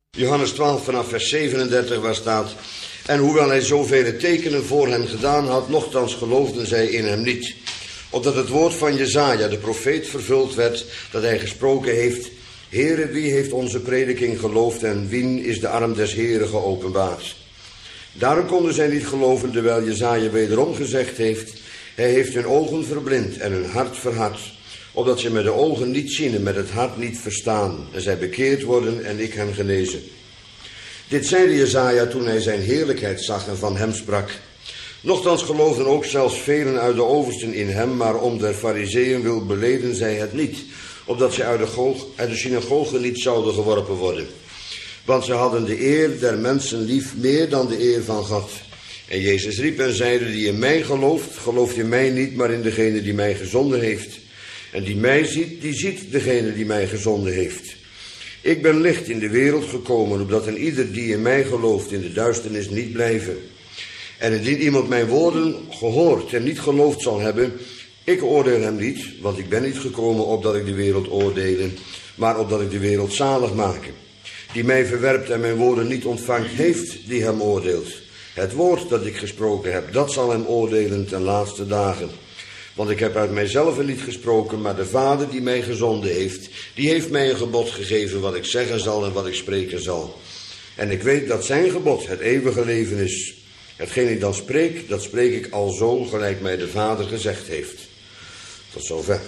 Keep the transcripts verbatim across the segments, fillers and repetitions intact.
Johannes twaalf vanaf vers zevenendertig, waar staat: En hoewel hij zoveel tekenen voor hen gedaan had, nochtans geloofden zij in hem niet. Opdat het woord van Jesaja, de profeet, vervuld werd, dat hij gesproken heeft: Heere, wie heeft onze prediking geloofd en wien is de arm des Heeren geopenbaard? Daarom konden zij niet geloven, terwijl Jesaja wederom gezegd heeft: Hij heeft hun ogen verblind en hun hart verhard, opdat ze met de ogen niet zien en met het hart niet verstaan, en zij bekeerd worden en ik hen genezen. Dit zeide Jesaja toen hij zijn heerlijkheid zag en van hem sprak. Nochtans geloofden ook zelfs velen uit de oversten in hem, maar om der Farizeeën wil beleden zij het niet, opdat zij uit de, goog, uit de synagoge niet zouden geworpen worden. Want ze hadden de eer der mensen lief meer dan de eer van God. En Jezus riep en zeide: Die in mij gelooft, gelooft in mij niet, maar in degene die mij gezonden heeft. En die mij ziet, die ziet degene die mij gezonden heeft. Ik ben licht in de wereld gekomen, opdat een ieder die in mij gelooft in de duisternis niet blijven. En indien iemand mijn woorden gehoord en niet geloofd zal hebben, ik oordeel hem niet, want ik ben niet gekomen opdat ik de wereld oordelen, maar opdat ik de wereld zalig maken. Die mij verwerpt en mijn woorden niet ontvangt, heeft die hem oordeelt. Het woord dat ik gesproken heb, dat zal hem oordelen ten laatste dagen. Want ik heb uit mijzelf niet gesproken, maar de Vader die mij gezonden heeft, die heeft mij een gebod gegeven wat ik zeggen zal en wat ik spreken zal. En ik weet dat zijn gebod het eeuwige leven is. Hetgeen ik dan spreek, dat spreek ik alzo, gelijk mij de Vader gezegd heeft. Tot zover.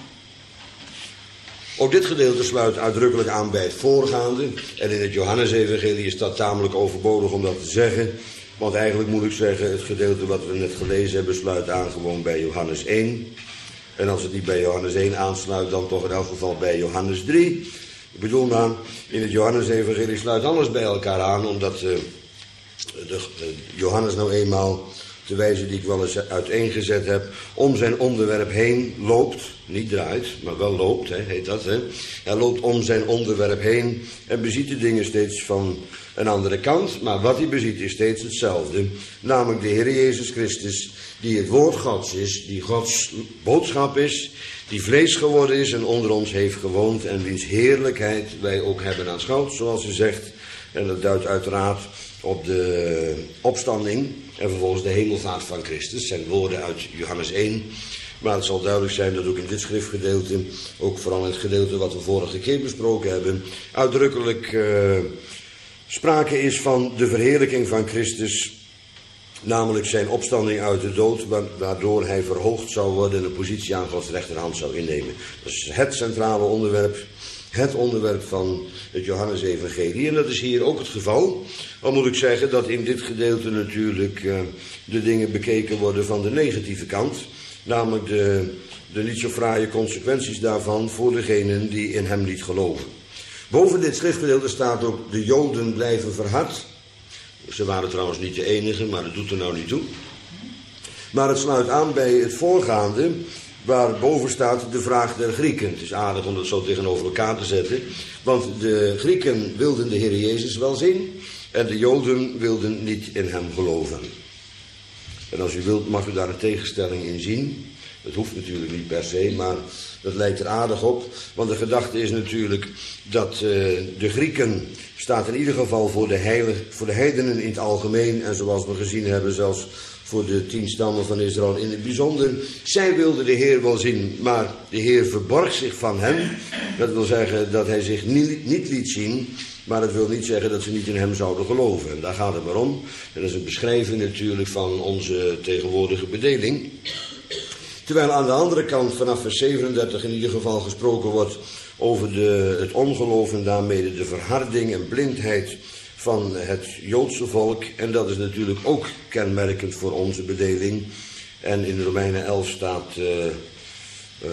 Ook dit gedeelte sluit uitdrukkelijk aan bij het voorgaande. En in het Johannesevangelie is dat tamelijk overbodig om dat te zeggen. Want eigenlijk moet ik zeggen, het gedeelte wat we net gelezen hebben sluit aan gewoon bij Johannes één. En als het niet bij Johannes één aansluit, dan toch in elk geval bij Johannes drie. Ik bedoel maar, in het Johannesevangelie sluit alles bij elkaar aan, omdat uh, de, de Johannes nou eenmaal, de wijze die ik wel eens uiteengezet heb, om zijn onderwerp heen loopt. Niet draait, maar wel loopt, hè, heet dat. Hè. Hij loopt om zijn onderwerp heen en beziet de dingen steeds van een andere kant. Maar wat hij beziet is steeds hetzelfde. Namelijk de Heer Jezus Christus, die het woord Gods is, die Gods boodschap is, die vlees geworden is en onder ons heeft gewoond en wiens heerlijkheid wij ook hebben aanschouwd, zoals u zegt. En dat duidt uiteraard op de opstanding en vervolgens de hemelvaart van Christus. Zijn woorden uit Johannes één. Maar het zal duidelijk zijn dat ook in dit schriftgedeelte, ook vooral in het gedeelte wat we vorige keer besproken hebben, uitdrukkelijk uh, sprake is van de verheerlijking van Christus, namelijk zijn opstanding uit de dood, waardoor hij verhoogd zou worden en een positie aan Gods rechterhand zou innemen. Dat is het centrale onderwerp, het onderwerp van het Johannesevangelie. En dat is hier ook het geval. Al moet ik zeggen dat in dit gedeelte natuurlijk uh, de dingen bekeken worden van de negatieve kant. Namelijk de, de niet zo fraaie consequenties daarvan voor degenen die in hem niet geloven. Boven dit schriftgedeelte staat ook: de Joden blijven verhard. Ze waren trouwens niet de enige, maar dat doet er nou niet toe. Maar het sluit aan bij het voorgaande, waar boven staat de vraag der Grieken. Het is aardig om dat zo tegenover elkaar te zetten. Want de Grieken wilden de Heer Jezus wel zien en de Joden wilden niet in hem geloven. En als u wilt mag u daar een tegenstelling in zien. Dat hoeft natuurlijk niet per se, maar dat lijkt er aardig op. Want de gedachte is natuurlijk dat uh, de Grieken staat in ieder geval voor de, heilig, voor de heidenen in het algemeen. En zoals we gezien hebben zelfs voor de tien stammen van Israël in het bijzonder. Zij wilden de Heer wel zien, maar de Heer verborg zich van hen. Dat wil zeggen dat hij zich niet, niet liet zien. Maar dat wil niet zeggen dat ze niet in hem zouden geloven. En daar gaat het maar om. En dat is een beschrijving natuurlijk van onze tegenwoordige bedeling. Terwijl aan de andere kant vanaf vers zevenendertig in ieder geval gesproken wordt over de, het ongeloof en daarmee de verharding en blindheid van het Joodse volk. En dat is natuurlijk ook kenmerkend voor onze bedeling. En in Romeinen elf staat, uh, uh,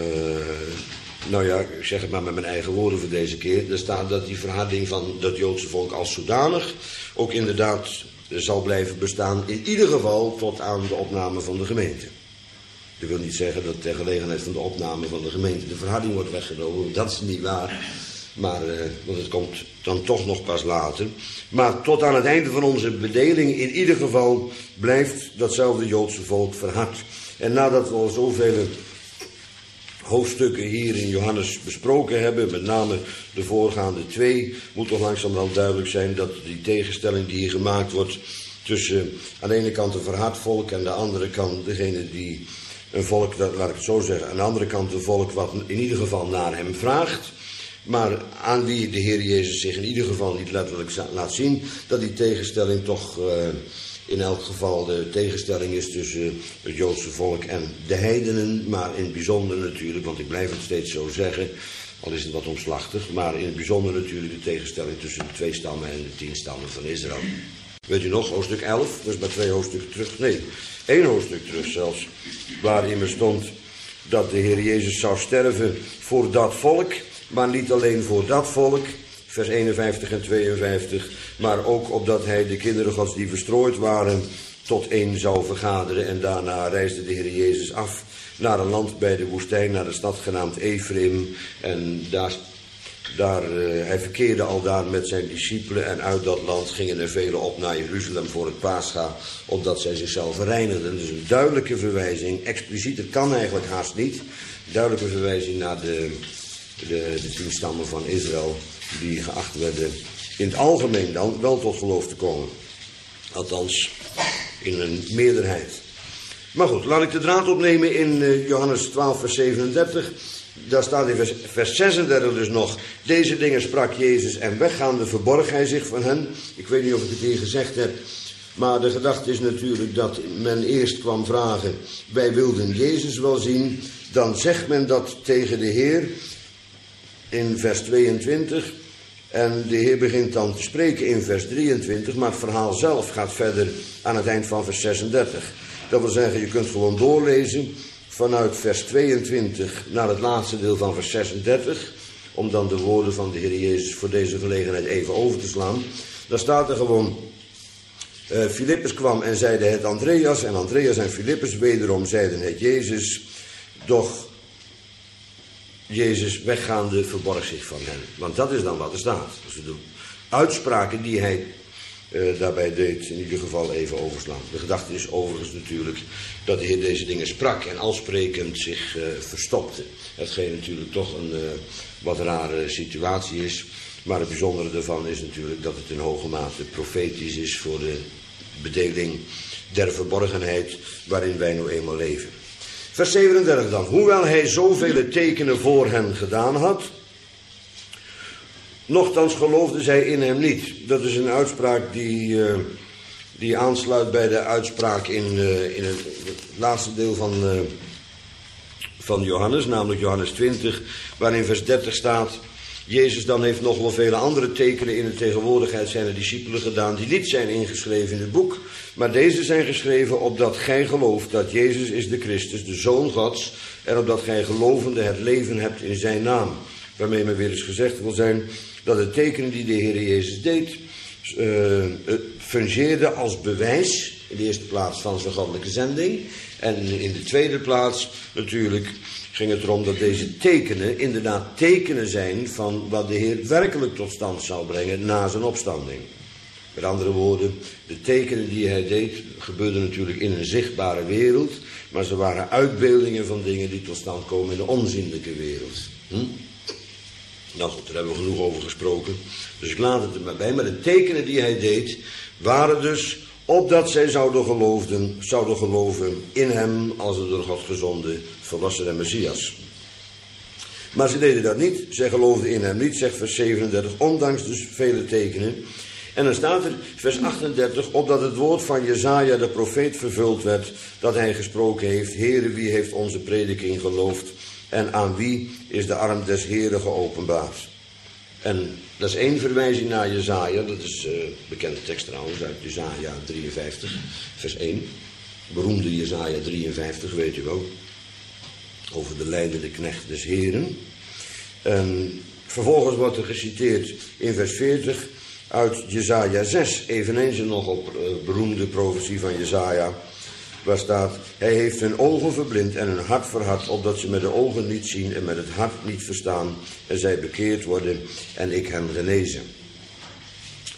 nou ja, ik zeg het maar met mijn eigen woorden voor deze keer. Er staat dat die verharding van dat Joodse volk als zodanig ook inderdaad zal blijven bestaan. In ieder geval tot aan de opname van de gemeente. Dat wil niet zeggen dat ter gelegenheid van de opname van de gemeente de verharding wordt weggenomen. Dat is niet waar. Maar, uh, want het komt dan toch nog pas later. Maar tot aan het einde van onze bedeling in ieder geval blijft datzelfde Joodse volk verhard. En nadat we al zoveel hoofdstukken hier in Johannes besproken hebben, met name de voorgaande twee, moet toch langzamerhand duidelijk zijn dat die tegenstelling die hier gemaakt wordt tussen aan de ene kant een verhard volk en aan de andere kant degene die een volk, laat ik het zo zeggen, aan de andere kant een volk wat in ieder geval naar hem vraagt, maar aan wie de Heer Jezus zich in ieder geval niet letterlijk laat zien, dat die tegenstelling toch uh, in elk geval de tegenstelling is tussen het Joodse volk en de heidenen, maar in het bijzonder natuurlijk, want ik blijf het steeds zo zeggen, al is het wat omslachtig, maar in het bijzonder natuurlijk de tegenstelling tussen de twee stammen en de tien stammen van Israël. Weet u nog, hoofdstuk elf, dus maar twee hoofdstukken terug, nee, één hoofdstuk terug zelfs, waarin er stond dat de Heer Jezus zou sterven voor dat volk, maar niet alleen voor dat volk, vers eenenvijftig en tweeënvijftig, maar ook opdat hij de kinderen Gods die verstrooid waren tot één zou vergaderen. En daarna reisde de Heer Jezus af naar een land bij de woestijn, naar de stad genaamd Ephraim. En daar, daar, uh, hij verkeerde al daar met zijn discipelen en uit dat land gingen er velen op naar Jeruzalem voor het Pascha, opdat zij zichzelf reinigden. Dus een duidelijke verwijzing, expliciet, het kan eigenlijk haast niet, duidelijke verwijzing naar de, de, de tien stammen van Israël, die geacht werden in het algemeen dan wel tot geloof te komen. Althans, in een meerderheid. Maar goed, laat ik de draad opnemen in uh, Johannes twaalf vers zevenendertig. Daar staat in vers, vers zesendertig dus nog: deze dingen sprak Jezus en weggaande verborg hij zich van hen. Ik weet niet of ik het hier gezegd heb, maar de gedachte is natuurlijk dat men eerst kwam vragen: wij wilden Jezus wel zien. Dan zegt men dat tegen de Heer in vers tweeëntwintig. En de Heer begint dan te spreken in vers drieëntwintig, maar het verhaal zelf gaat verder aan het eind van vers zesendertig. Dat wil zeggen, je kunt gewoon doorlezen vanuit vers tweeëntwintig naar het laatste deel van vers zesendertig, om dan de woorden van de Heer Jezus voor deze gelegenheid even over te slaan. Dan staat er gewoon: uh, Filippus kwam en zeide het Andreas, en Andreas en Filippus wederom zeiden het Jezus, doch Jezus weggaande verborg zich van hen. Want dat is dan wat er staat. Dus de uitspraken die hij uh, daarbij deed, in ieder geval even overslaan. De gedachte is overigens natuurlijk dat de Heer deze dingen sprak en al sprekend zich uh, verstopte. Hetgeen natuurlijk toch een uh, wat rare situatie is. Maar het bijzondere daarvan is natuurlijk dat het in hoge mate profetisch is voor de bedeling der verborgenheid waarin wij nu eenmaal leven. Vers zevenendertig dan. Hoewel hij zoveel tekenen voor hen gedaan had, nochtans geloofden zij in hem niet. Dat is een uitspraak die, uh, die aansluit bij de uitspraak in, uh, in het, het laatste deel van, uh, van Johannes, namelijk Johannes twintig, waarin vers dertig staat: Jezus dan heeft nog wel vele andere tekenen in de tegenwoordigheid zijner discipelen gedaan, die niet zijn ingeschreven in het boek, maar deze zijn geschreven opdat gij gelooft dat Jezus is de Christus, de Zoon Gods, en opdat gij gelovende het leven hebt in zijn naam. Waarmee men weer eens gezegd wil zijn dat de tekenen die de Heer Jezus deed, uh, fungeerde als bewijs, in de eerste plaats van zijn goddelijke zending, en in de tweede plaats natuurlijk ging het erom dat deze tekenen inderdaad tekenen zijn van wat de Heer werkelijk tot stand zal brengen na zijn opstanding. Met andere woorden, de tekenen die hij deed gebeurden natuurlijk in een zichtbare wereld, maar ze waren uitbeeldingen van dingen die tot stand komen in de onzienlijke wereld. Hm? Nou goed, daar hebben we genoeg over gesproken, dus ik laat het er maar bij. Maar de tekenen die hij deed waren dus opdat zij zouden, geloofden, zouden geloven in hem als een door God gezonden verlossene Messias. Maar ze deden dat niet, zij geloofden in hem niet, zegt vers zevenendertig, ondanks dus vele tekenen. En dan staat er, vers achtendertig, opdat het woord van Jesaja de profeet vervuld werd, dat hij gesproken heeft: Heere, wie heeft onze prediking geloofd en aan wie is de arm des Heeren geopenbaard? En dat is één verwijzing naar Jesaja, dat is uh, bekende tekst trouwens uit Jesaja drieënvijftig, vers één. Beroemde Jesaja drieënvijftig, weet u wel. Over de lijdende knecht des Heren. En vervolgens wordt er geciteerd in vers veertig uit Jesaja zes, eveneens een nogal uh, beroemde profetie van Jesaja, waar staat: hij heeft hun ogen verblind en hun hart verhard, opdat ze met de ogen niet zien en met het hart niet verstaan, en zij bekeerd worden en ik hen genezen.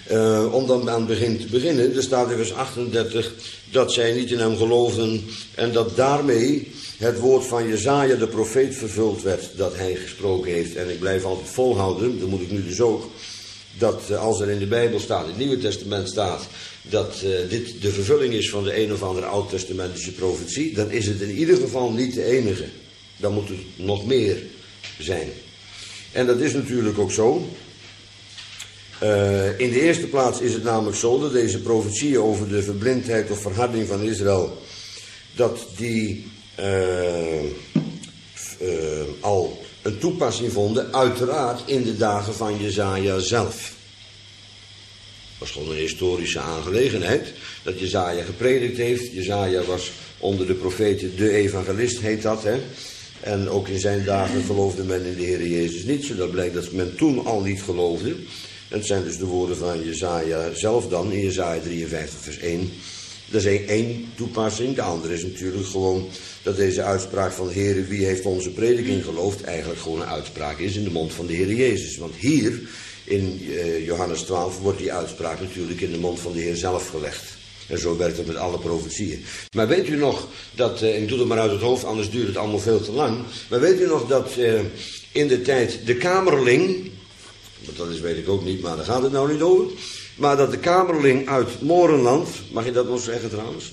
Uh, om dan aan het begin te beginnen, er staat in vers achtendertig dat zij niet in hem geloofden en dat daarmee het woord van Jesaja de profeet vervuld werd dat hij gesproken heeft. En ik blijf altijd volhouden, dat moet ik nu dus ook, dat uh, als er in de Bijbel staat, in het Nieuwe Testament staat, dat uh, dit de vervulling is van de een of andere oud-testamentische profetie, dan is het in ieder geval niet de enige. Dan moet het nog meer zijn. En dat is natuurlijk ook zo. Uh, in de eerste plaats is het namelijk zo dat deze profetieën over de verblindheid of verharding van Israël, dat die uh, uh, al een toepassing vonden, uiteraard in de dagen van Jesaja zelf. Dat was gewoon een historische aangelegenheid, dat Jesaja gepredikt heeft. Jesaja was onder de profeten de evangelist, heet dat, hè. En ook in zijn dagen geloofde men in de Heer Jezus niet, zodat blijkt dat men toen al niet geloofde. En het zijn dus de woorden van Jesaja zelf dan, in Jesaja drieënvijftig vers één. Dat is één, één toepassing. De andere is natuurlijk gewoon dat deze uitspraak van de Heer, wie heeft onze prediking geloofd, eigenlijk gewoon een uitspraak is in de mond van de Heer Jezus. Want hier, in uh, Johannes twaalf, wordt die uitspraak natuurlijk in de mond van de Heer zelf gelegd. En zo werkt het met alle profetieën. Maar weet u nog dat, uh, ik doe het maar uit het hoofd, anders duurt het allemaal veel te lang. Maar weet u nog dat uh, in de tijd de kamerling, dat is weet ik ook niet, maar daar gaat het nou niet over. Maar dat de kamerling uit Morenland, mag je dat nog zeggen trouwens?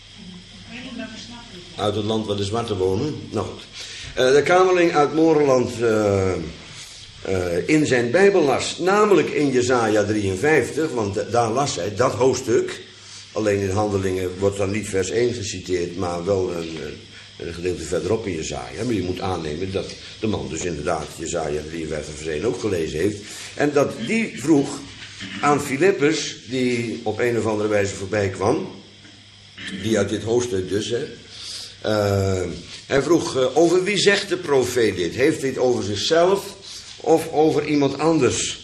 Uit het land waar de zwarten wonen. Nou goed. Uh, de kamerling uit Morenland uh, uh, in zijn Bijbel las, namelijk in Jesaja drieënvijftig, want uh, daar las hij dat hoofdstuk. Alleen in Handelingen wordt dan niet vers één geciteerd, maar wel een, een gedeelte verderop in Jesaja. Maar je moet aannemen dat de man dus inderdaad Jesaja drieënvijftig vers één ook gelezen heeft. En dat die vroeg aan Filippus, die op een of andere wijze voorbij kwam, die uit dit hoofdstuk dus, hè. Uh, hij vroeg, uh, over wie zegt de profeet dit? Heeft hij het over zichzelf of over iemand anders?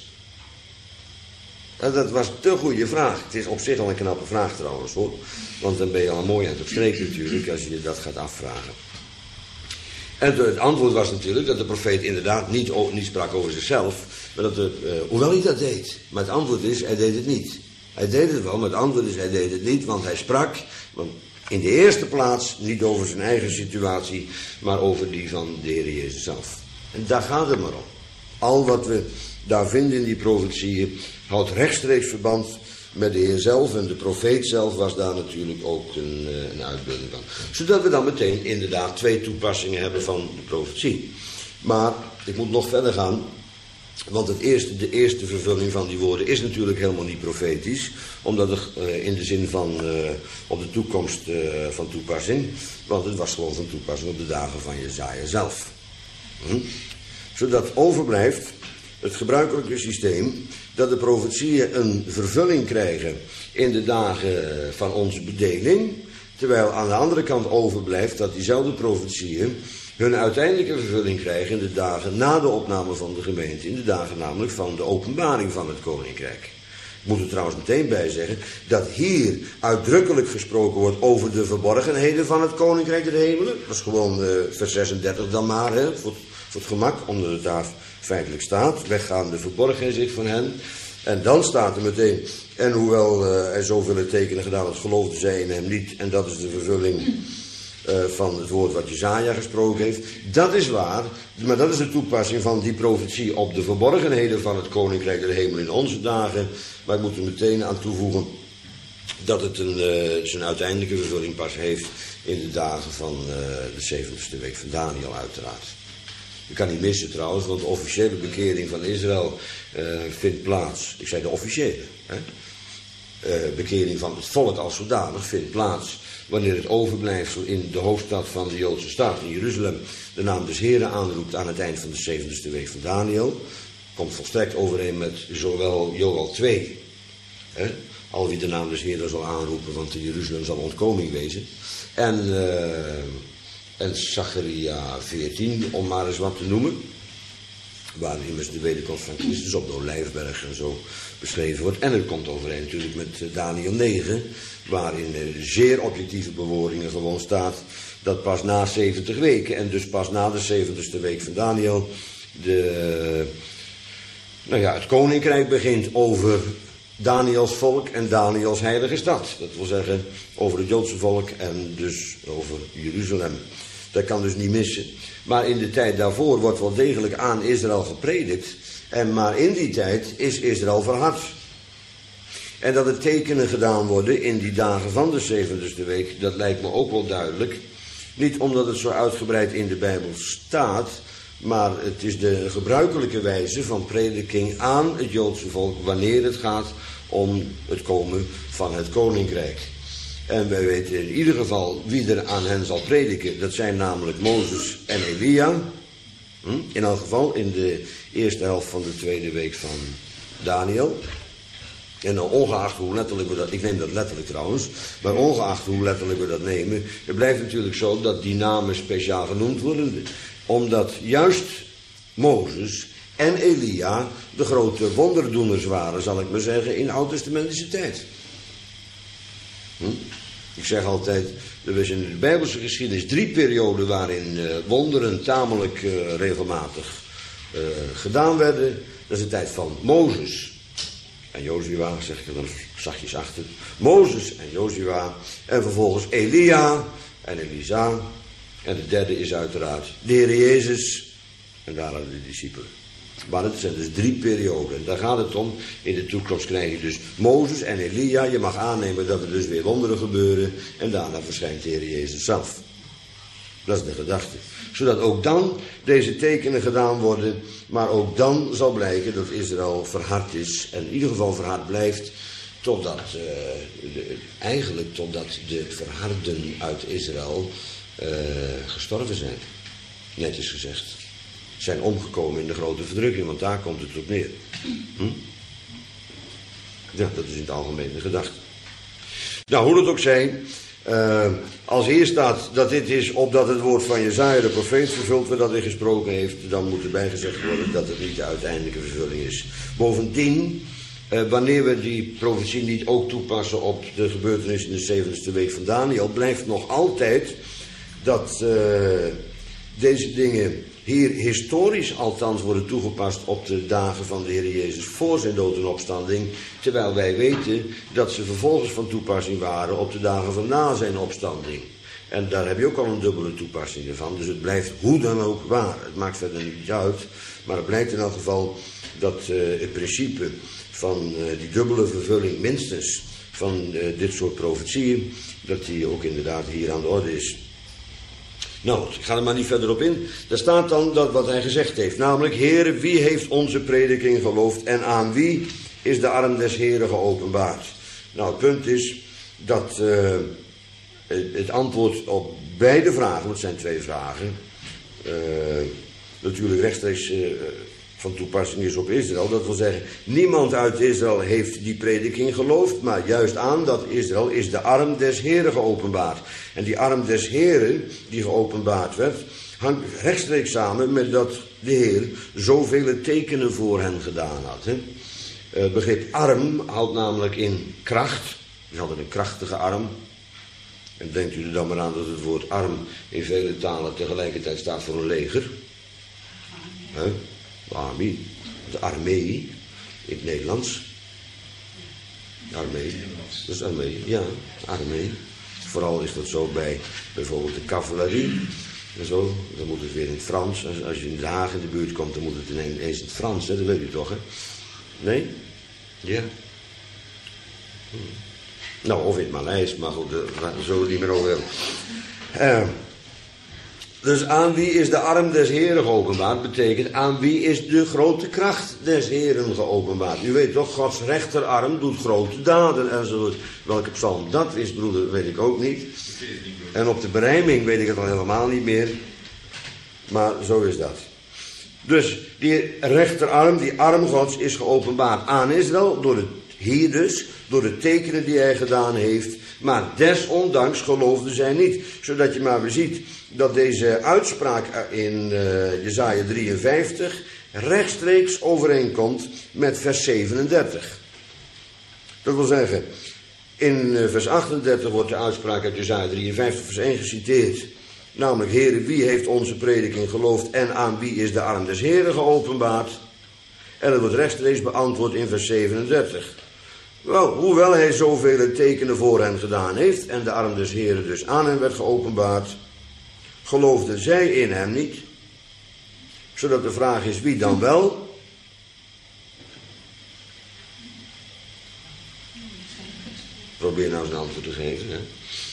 En dat was de goede vraag. Het is op zich al een knappe vraag trouwens, hoor. Want dan ben je al mooi aan het spreken natuurlijk, als je je dat gaat afvragen. En het antwoord was natuurlijk dat de profeet inderdaad niet, niet sprak over zichzelf, maar dat de, uh, hoewel hij dat deed. Maar het antwoord is, hij deed het niet. Hij deed het wel, maar het antwoord is, hij deed het niet, want hij sprak, want in de eerste plaats niet over zijn eigen situatie, maar over die van de Heer Jezus zelf. En daar gaat het maar om. Al wat we daar vinden in die profetieën houdt rechtstreeks verband met de Heer zelf. En de profeet zelf was daar natuurlijk ook een, een uitbeelding van. Zodat we dan meteen inderdaad twee toepassingen hebben van de profetie. Maar ik moet nog verder gaan. Want het eerste, de eerste vervulling van die woorden is natuurlijk helemaal niet profetisch. Omdat het uh, in de zin van uh, op de toekomst uh, van toepassing. Want het was gewoon van toepassing op de dagen van Jesaja zelf. Hm? Zodat overblijft het gebruikelijke systeem dat de profetieën een vervulling krijgen in de dagen van onze bedeling. Terwijl aan de andere kant overblijft dat diezelfde profetieën hun uiteindelijke vervulling krijgen in de dagen na de opname van de gemeente. In de dagen namelijk van de openbaring van het koninkrijk. Ik moet er trouwens meteen bij zeggen dat hier uitdrukkelijk gesproken wordt over de verborgenheden van het koninkrijk der hemelen. Dat is gewoon uh, vers zesendertig dan maar, hè, voor, voor het gemak, omdat het daar feitelijk staat. Weggaan de verborgenheid zich van hen. En dan staat er meteen, en hoewel uh, hij zoveel tekenen gedaan had, geloofde zij in hem niet. En dat is de vervulling uh, van het woord wat Jesaja gesproken heeft. Dat is waar, maar dat is de toepassing van die profetie op de verborgenheden van het koninkrijk der hemel in onze dagen. Maar ik moet er meteen aan toevoegen dat het een, uh, zijn uiteindelijke vervulling pas heeft in de dagen van uh, de zeventigste week van Daniel uiteraard. Je kan niet missen trouwens, want de officiële bekering van Israël uh, vindt plaats. Ik zei de officiële. Hè? Uh, bekering van het volk als zodanig vindt plaats wanneer het overblijfsel in de hoofdstad van de Joodse staat, in Jeruzalem, de naam des Heren aanroept aan het eind van de zeventigste week van Daniel. Komt volstrekt overeen met zowel Joël twee, hè? Al wie de naam des Heren zal aanroepen, want in Jeruzalem zal ontkoming wezen. En... Uh, En Zacharia veertien, om maar eens wat te noemen. Waar immers de wederkomst van Christus op de Olijfberg en zo beschreven wordt. En het komt overeen natuurlijk met Daniel negen. Waarin zeer objectieve bewoordingen gewoon staat dat pas na zeventig weken. En dus pas na de zeventigste week van Daniel. De, nou ja, het koninkrijk begint over Daniels volk en Daniels heilige stad. Dat wil zeggen over het Joodse volk en dus over Jeruzalem. Dat kan dus niet missen. Maar in de tijd daarvoor wordt wel degelijk aan Israël gepredikt. En maar in die tijd is Israël verhard. En dat er tekenen gedaan worden in die dagen van de zeventigste week, dat lijkt me ook wel duidelijk. Niet omdat het zo uitgebreid in de Bijbel staat, maar het is de gebruikelijke wijze van prediking aan het Joodse volk wanneer het gaat om het komen van het koninkrijk. En wij weten in ieder geval wie er aan hen zal prediken. Dat zijn namelijk Mozes en Elia. In elk geval in de eerste helft van de tweede week van Daniel. En nou, ongeacht hoe letterlijk we dat, ik neem dat letterlijk trouwens, maar ongeacht hoe letterlijk we dat nemen, het blijft natuurlijk zo dat die namen speciaal genoemd worden. Omdat juist Mozes en Elia de grote wonderdoeners waren, zal ik maar zeggen, in de oud-testamentische tijd. Hm? Ik zeg altijd, er is in de Bijbelse geschiedenis drie perioden waarin uh, wonderen tamelijk uh, regelmatig uh, gedaan werden. Dat is de tijd van Mozes en Jozua, zeg ik er dan zachtjes achter. Mozes en Jozua en vervolgens Elia en Elisa. En de derde is uiteraard de Heer Jezus en daar hadden de discipelen. Maar het zijn dus drie perioden. En daar gaat het om. In de toekomst krijg je dus Mozes en Elia. Je mag aannemen dat er dus weer wonderen gebeuren. En daarna verschijnt de Heer Jezus zelf. Dat is de gedachte. Zodat ook dan deze tekenen gedaan worden. Maar ook dan zal blijken dat Israël verhard is. En in ieder geval verhard blijft. Totdat, uh, de, eigenlijk totdat de verharden uit Israël uh, gestorven zijn. Netjes gezegd. Zijn omgekomen in de grote verdrukking, want daar komt het op neer. Hm? Ja, dat is in het algemeen de gedachte. Nou, hoe het ook zij, uh, als hier staat dat dit is opdat het woord van Jesaja de profeet vervuld werd dat hij gesproken heeft, dan moet erbij gezegd worden dat het niet de uiteindelijke vervulling is. Bovendien, uh, wanneer we die profetie niet ook toepassen op de gebeurtenis in de zeventigste week van Daniel, blijft nog altijd dat uh, deze dingen hier historisch althans worden toegepast op de dagen van de Heer Jezus voor zijn dood en opstanding. Terwijl wij weten dat ze vervolgens van toepassing waren op de dagen van na zijn opstanding. En daar heb je ook al een dubbele toepassing ervan. Dus het blijft hoe dan ook waar. Het maakt verder niet uit. Maar het blijkt in elk geval dat uh, het principe van uh, die dubbele vervulling minstens van uh, dit soort profetieën, dat die ook inderdaad hier aan de orde is. Nou, ik ga er maar niet verder op in. Daar staat dan dat wat hij gezegd heeft. Namelijk, Heere, wie heeft onze prediking geloofd en aan wie is de arm des Heeren geopenbaard? Nou, het punt is dat uh, het antwoord op beide vragen, want het zijn twee vragen, uh, natuurlijk rechtstreeks uh, van toepassing is op Israël. Dat wil zeggen, niemand uit Israël heeft die prediking geloofd, maar juist aan dat Israël is de arm des Heeren geopenbaard. En die arm des Heeren, die geopenbaard werd, hangt rechtstreeks samen met dat de Heer zoveel tekenen voor hen gedaan had. Hè? Het begrip arm houdt namelijk in kracht. Dus altijd een krachtige arm. En denkt u er dan maar aan dat het woord arm in vele talen tegelijkertijd staat voor een leger. Hè? De armee, de armee in het Nederlands. De armee, dat is armee, ja, armee. Vooral is dat zo bij bijvoorbeeld de cavalerie en zo. Dan moet het weer in het Frans. Als, als je in Den Haag in de buurt komt, dan moet het ineens in het Frans, hè? Dat weet u toch, hè? Nee? Ja. Hm. Nou, of in het Maleis, maar goed, daar zullen we het niet meer over hebben. Uh, Dus aan wie is de arm des Heeren geopenbaard? Betekent aan wie is de grote kracht des Heeren geopenbaard? U weet toch, Gods rechterarm doet grote daden enzovoort. Welke psalm dat is, broeder, weet ik ook niet. En op de berijming weet ik het al helemaal niet meer. Maar zo is dat. Dus die rechterarm, die arm Gods, is geopenbaard aan Israël door het hier dus, door de tekenen die hij gedaan heeft. Maar desondanks geloofden zij niet. Zodat je maar weer ziet dat deze uitspraak in uh, Jesaja drieënvijftig rechtstreeks overeenkomt met vers zevenendertig. Dat wil zeggen, in uh, vers achtendertig wordt de uitspraak uit Jesaja drieënvijftig vers één geciteerd. Namelijk, Heere, wie heeft onze prediking geloofd en aan wie is de arm des Heeren geopenbaard? En dat wordt rechtstreeks beantwoord in vers zevenendertig. Wel, hoewel hij zoveel tekenen voor hen gedaan heeft en de arm des Heren dus aan hen werd geopenbaard, geloofden zij in hem niet. Zodat de vraag is, wie dan wel? Probeer nou eens een antwoord te geven. Hè?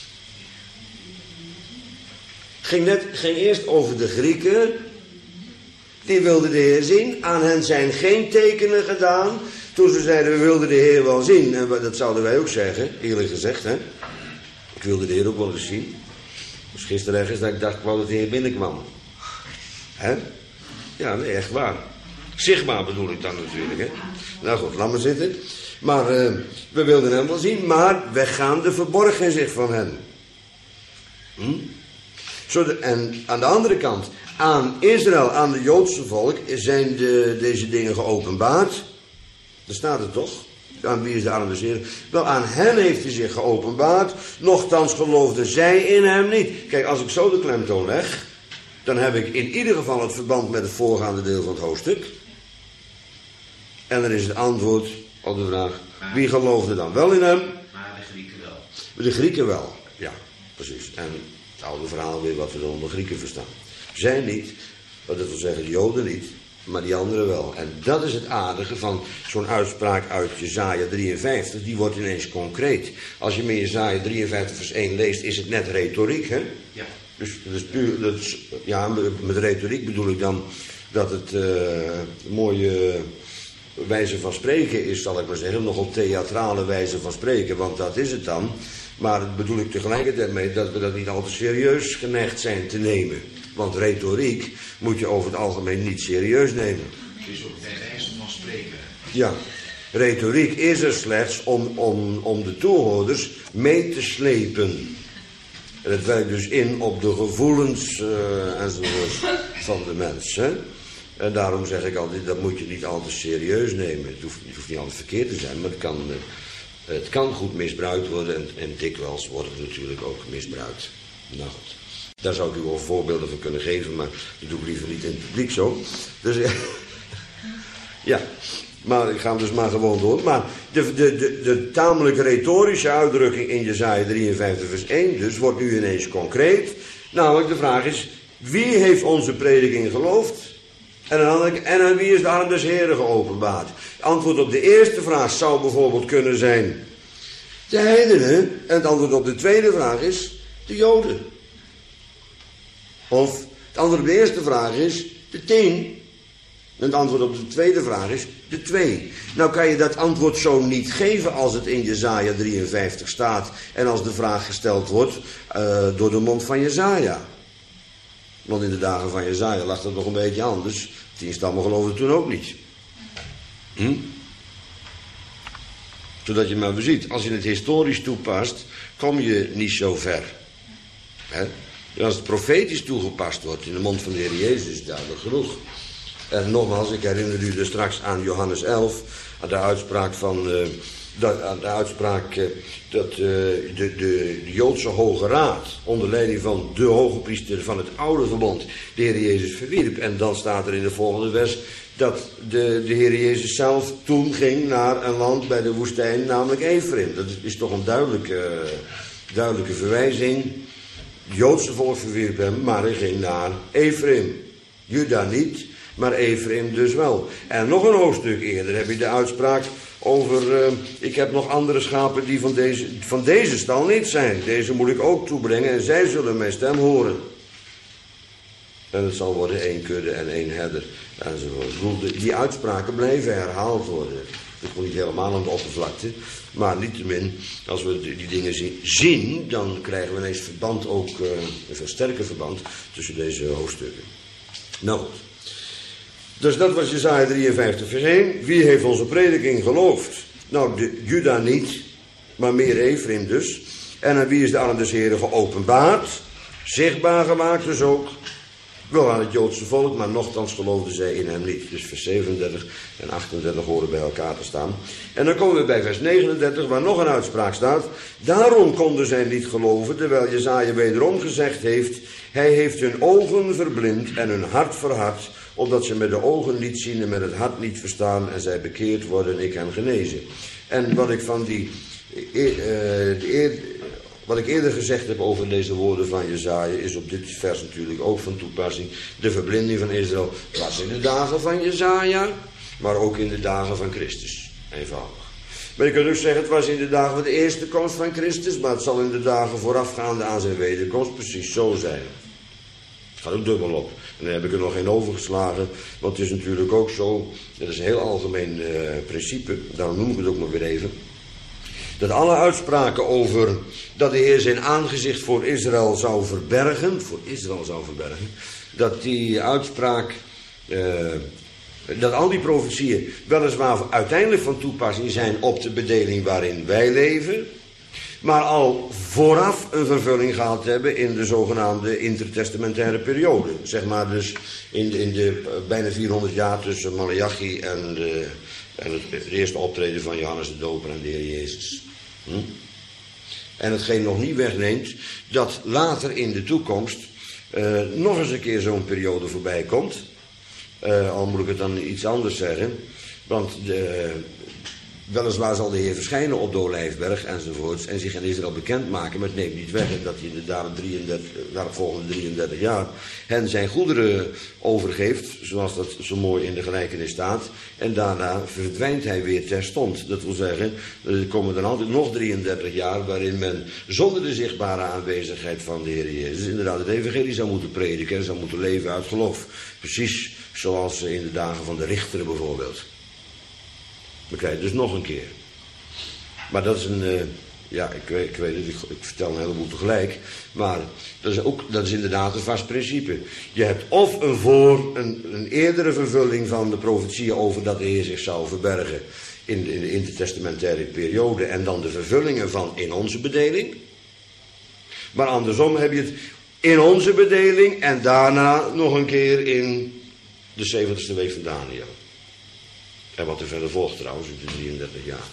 Ging, net, ging eerst over de Grieken. Die wilden de Heer zien. Aan hen zijn geen tekenen gedaan. Toen ze zeiden, we wilden de Heer wel zien. En dat zouden wij ook zeggen, eerlijk gezegd. Hè? Ik wilde de Heer ook wel eens zien. Dus gisteren ergens dat ik dacht, ik wou dat de Heer binnenkwam. Hè? Ja, nee, echt waar. Zichtbaar bedoel ik dan natuurlijk. Hè? Nou goed, laat maar zitten. Maar uh, we wilden hem wel zien. Maar weggaande verborgen zich van hen. Hm? Zo de, en aan de andere kant, aan Israël, aan de Joodse volk, zijn de, deze dingen geopenbaard. Daar staat het toch? Aan wie is de arm des Heren? Wel, aan hen heeft hij zich geopenbaard. Nochtans geloofden zij in hem niet. Kijk, als ik zo de klemtoon leg, dan heb ik in ieder geval het verband met het voorgaande deel van het hoofdstuk. En dan is het antwoord op de vraag, wie geloofde dan wel in hem? Maar de Grieken wel. De Grieken wel, ja, precies. En het oude verhaal weer wat we dan onder Grieken verstaan. Zij niet, dat wil zeggen de Joden niet, maar die anderen wel. En dat is het aardige van zo'n uitspraak uit Jesaja drieënvijftig, die wordt ineens concreet. Als je met Jesaja drieënvijftig vers één leest, is het net retoriek, hè? Ja. Dus dat is puur, dat is, ja, met retoriek bedoel ik dan dat het uh, een mooie wijze van spreken is, zal ik maar zeggen. Nogal theatrale wijze van spreken, want dat is het dan. Maar dat bedoel ik tegelijkertijd mee dat we dat niet al te serieus geneigd zijn te nemen. Want retoriek moet je over het algemeen niet serieus nemen. Het is ook bij wijze van spreken. Ja, retoriek is er slechts om, om, om de toehoorders mee te slepen. En het werkt dus in op de gevoelens uh, enzovoort van de mens. Hè? En daarom zeg ik altijd, dat moet je niet altijd serieus nemen. Het hoeft, het hoeft niet altijd verkeerd te zijn, maar het kan, uh, het kan goed misbruikt worden. En, en dikwijls wordt het natuurlijk ook misbruikt. Nou goed, daar zou ik u wel voorbeelden van kunnen geven, maar dat doe ik liever niet in het publiek zo. Dus ja, maar ik ga hem dus maar gewoon door. Maar de, de, de, de tamelijk retorische uitdrukking in Jesaja drieënvijftig vers één dus wordt nu ineens concreet. Namelijk de vraag is, wie heeft onze prediking geloofd? En aan, andere, en aan wie is de arm des Heren geopenbaard? Het antwoord op de eerste vraag zou bijvoorbeeld kunnen zijn de heidenen. En het antwoord op de tweede vraag is de Joden. Of het antwoord op de eerste vraag is de tien. En het antwoord op de tweede vraag is de twee. Nou kan je dat antwoord zo niet geven als het in Jesaja drieënvijftig staat. En als de vraag gesteld wordt uh, door de mond van Jesaja. Want in de dagen van Jesaja lag dat nog een beetje anders. Tien stammen geloofden toen ook niet. Hm? Zodat je maar ziet, als je het historisch toepast, kom je niet zo ver. Hè? En als het profetisch toegepast wordt in de mond van de Heer Jezus, is het duidelijk genoeg. En nogmaals, ik herinner u er straks aan Johannes elf, aan de uitspraak van, uh, dat, aan de uitspraak uh, dat uh, de, de, de Joodse Hoge Raad, onder leiding van de hoge priester van het oude verbond, de Heer Jezus verwierp. En dan staat er in de volgende vers dat de, de Heer Jezus zelf toen ging naar een land bij de woestijn, namelijk Ephraim. Dat is, is toch een duidelijke, duidelijke verwijzing. Het Joodse volk verwierp hem, maar hij ging naar Ephraim. Juda niet, maar Ephraim dus wel. En nog een hoofdstuk eerder heb je de uitspraak over, uh, ik heb nog andere schapen die van deze, van deze stal niet zijn. Deze moet ik ook toebrengen en zij zullen mijn stem horen. En het zal worden één kudde en één herder. Enzovoort. Die uitspraken blijven herhaald worden. Dat komt niet helemaal aan de oppervlakte. Maar niettemin, als we die dingen zien, dan krijgen we ineens verband ook, uh, een veel sterker verband tussen deze hoofdstukken. Nou goed. Dus dat was Jesaja drieënvijftig vers één. Wie heeft onze prediking geloofd? Nou, de Juda niet, maar meer Ephraim dus. En aan wie is de arm des Heren geopenbaard? Zichtbaar gemaakt dus ook. Wel aan het Joodse volk, maar nochtans geloofden zij in hem niet. Dus vers zevenendertig en achtendertig horen bij elkaar te staan. En dan komen we bij vers negenendertig, waar nog een uitspraak staat. Daarom konden zij niet geloven, terwijl Jesaja wederom gezegd heeft, hij heeft hun ogen verblind en hun hart verhard, opdat ze met de ogen niet zien en met het hart niet verstaan en zij bekeerd worden en ik hen genezen. En wat ik van die, uh, eer, wat ik eerder gezegd heb over deze woorden van Jesaja is op dit vers natuurlijk ook van toepassing. De verblinding van Israël was in de dagen van Jesaja, maar ook in de dagen van Christus. Eenvoudig. Maar je kunt ook zeggen, het was in de dagen van de eerste komst van Christus, maar het zal in de dagen voorafgaande aan zijn wederkomst precies zo zijn. Het gaat ook dubbel op. En daar heb ik er nog geen overgeslagen, want het is natuurlijk ook zo, dat is een heel algemeen uh, principe, daarom noem ik het ook maar weer even, dat alle uitspraken over dat de Heer zijn aangezicht voor Israël zou verbergen, voor Israël zou verbergen, dat die uitspraak, uh, dat al die profetieën weliswaar uiteindelijk van toepassing zijn op de bedeling waarin wij leven, maar al vooraf een vervulling gehad hebben in de zogenaamde intertestamentaire periode. Zeg maar dus in de, in de uh, bijna vierhonderd jaar tussen Maleachi en, de, en het, het eerste optreden van Johannes de Doper en de Heer Jezus. Hm? En hetgeen nog niet wegneemt dat later in de toekomst uh, nog eens een keer zo'n periode voorbij komt. Uh, al moet ik het dan iets anders zeggen. Want de, weliswaar zal de Heer verschijnen op de Olijfberg enzovoorts en zich in Israël bekendmaken, maar het neemt niet weg dat hij inderdaad de volgende drieëndertig jaar hen zijn goederen overgeeft, zoals dat zo mooi in de gelijkenis staat, en daarna verdwijnt hij weer terstond. Dat wil zeggen, er komen dan altijd nog drieëndertig jaar waarin men zonder de zichtbare aanwezigheid van de Heer Jezus inderdaad het evangelie zou moeten prediken en zou moeten leven uit geloof. Precies zoals in de dagen van de richteren bijvoorbeeld. We krijgen dus nog een keer. Maar dat is een, uh, ja, ik weet, ik weet het, ik, ik vertel een heleboel tegelijk. Maar dat is ook, dat is inderdaad een vast principe. Je hebt of een voor, een, een eerdere vervulling van de profetieën over dat de Heer zich zou verbergen in de, in de intertestamentaire periode en dan de vervullingen van in onze bedeling. Maar andersom heb je het in onze bedeling en daarna nog een keer in de zeventigste week van Daniel. En wat er verder volgt trouwens, in de drieëndertig jaar.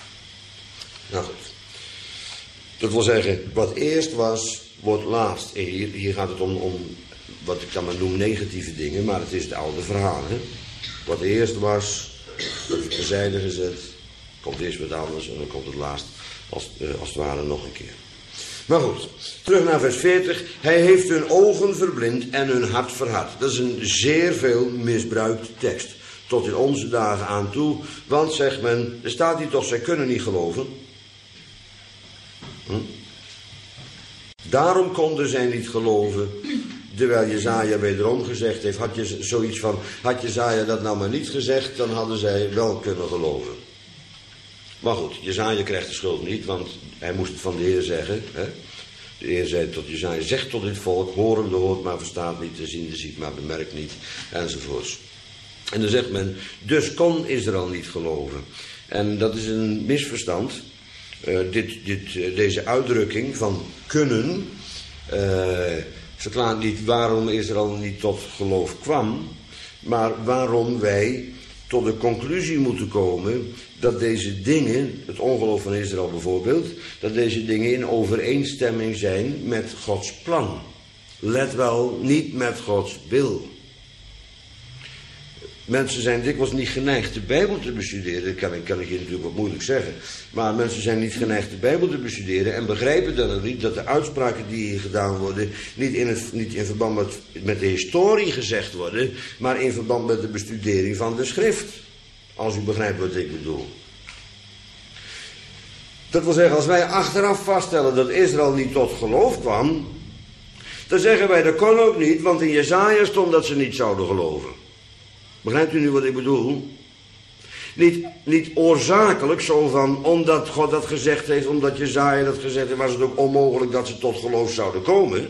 Nou goed. Dat wil zeggen, wat eerst was, wordt laatst. En hier, hier gaat het om, om, wat ik dan maar noem, negatieve dingen. Maar het is het oude verhaal. Hè? Wat eerst was, dat is terzijde gezet. Komt eerst wat anders en dan komt het laatst, als, uh, als het ware, nog een keer. Maar goed, terug naar vers veertig. Hij heeft hun ogen verblind en hun hart verhard. Dat is een zeer veel misbruikte tekst. Tot in onze dagen aan toe. Want, zegt men, er staat hier toch, zij kunnen niet geloven. Hm? Daarom konden zij niet geloven. Terwijl Jesaja wederom gezegd heeft, had je zoiets van, had Jesaja dat nou maar niet gezegd, dan hadden zij wel kunnen geloven. Maar goed, Jesaja krijgt de schuld niet, want hij moest het van de Heer zeggen. Hè? De Heer zei tot Jesaja, zeg tot dit volk, horende hoort maar verstaat niet, te ziende ziet maar bemerkt niet, enzovoorts. En dan zegt men, dus kon Israël niet geloven. En dat is een misverstand. Uh, dit, dit, uh, deze uitdrukking van kunnen uh, verklaart niet waarom Israël niet tot geloof kwam, maar waarom wij tot de conclusie moeten komen dat deze dingen, het ongeloof van Israël bijvoorbeeld, dat deze dingen in overeenstemming zijn met Gods plan. Let wel, niet met Gods wil. Mensen zijn dikwijls niet geneigd de Bijbel te bestuderen. Dat kan ik, kan ik je natuurlijk wat moeilijk zeggen. Maar mensen zijn niet geneigd de Bijbel te bestuderen en begrijpen dan ook niet dat de uitspraken die hier gedaan worden niet in, het, niet in verband met, met de historie gezegd worden, maar in verband met de bestudering van de schrift. Als u begrijpt wat ik bedoel. Dat wil zeggen, als wij achteraf vaststellen dat Israël niet tot geloof kwam, dan zeggen wij dat kon ook niet, want in Jesaja stond dat ze niet zouden geloven. Begrijpt u nu wat ik bedoel? Niet, niet oorzakelijk, zo van, omdat God dat gezegd heeft, omdat Jesaja dat gezegd heeft, was het ook onmogelijk dat ze tot geloof zouden komen.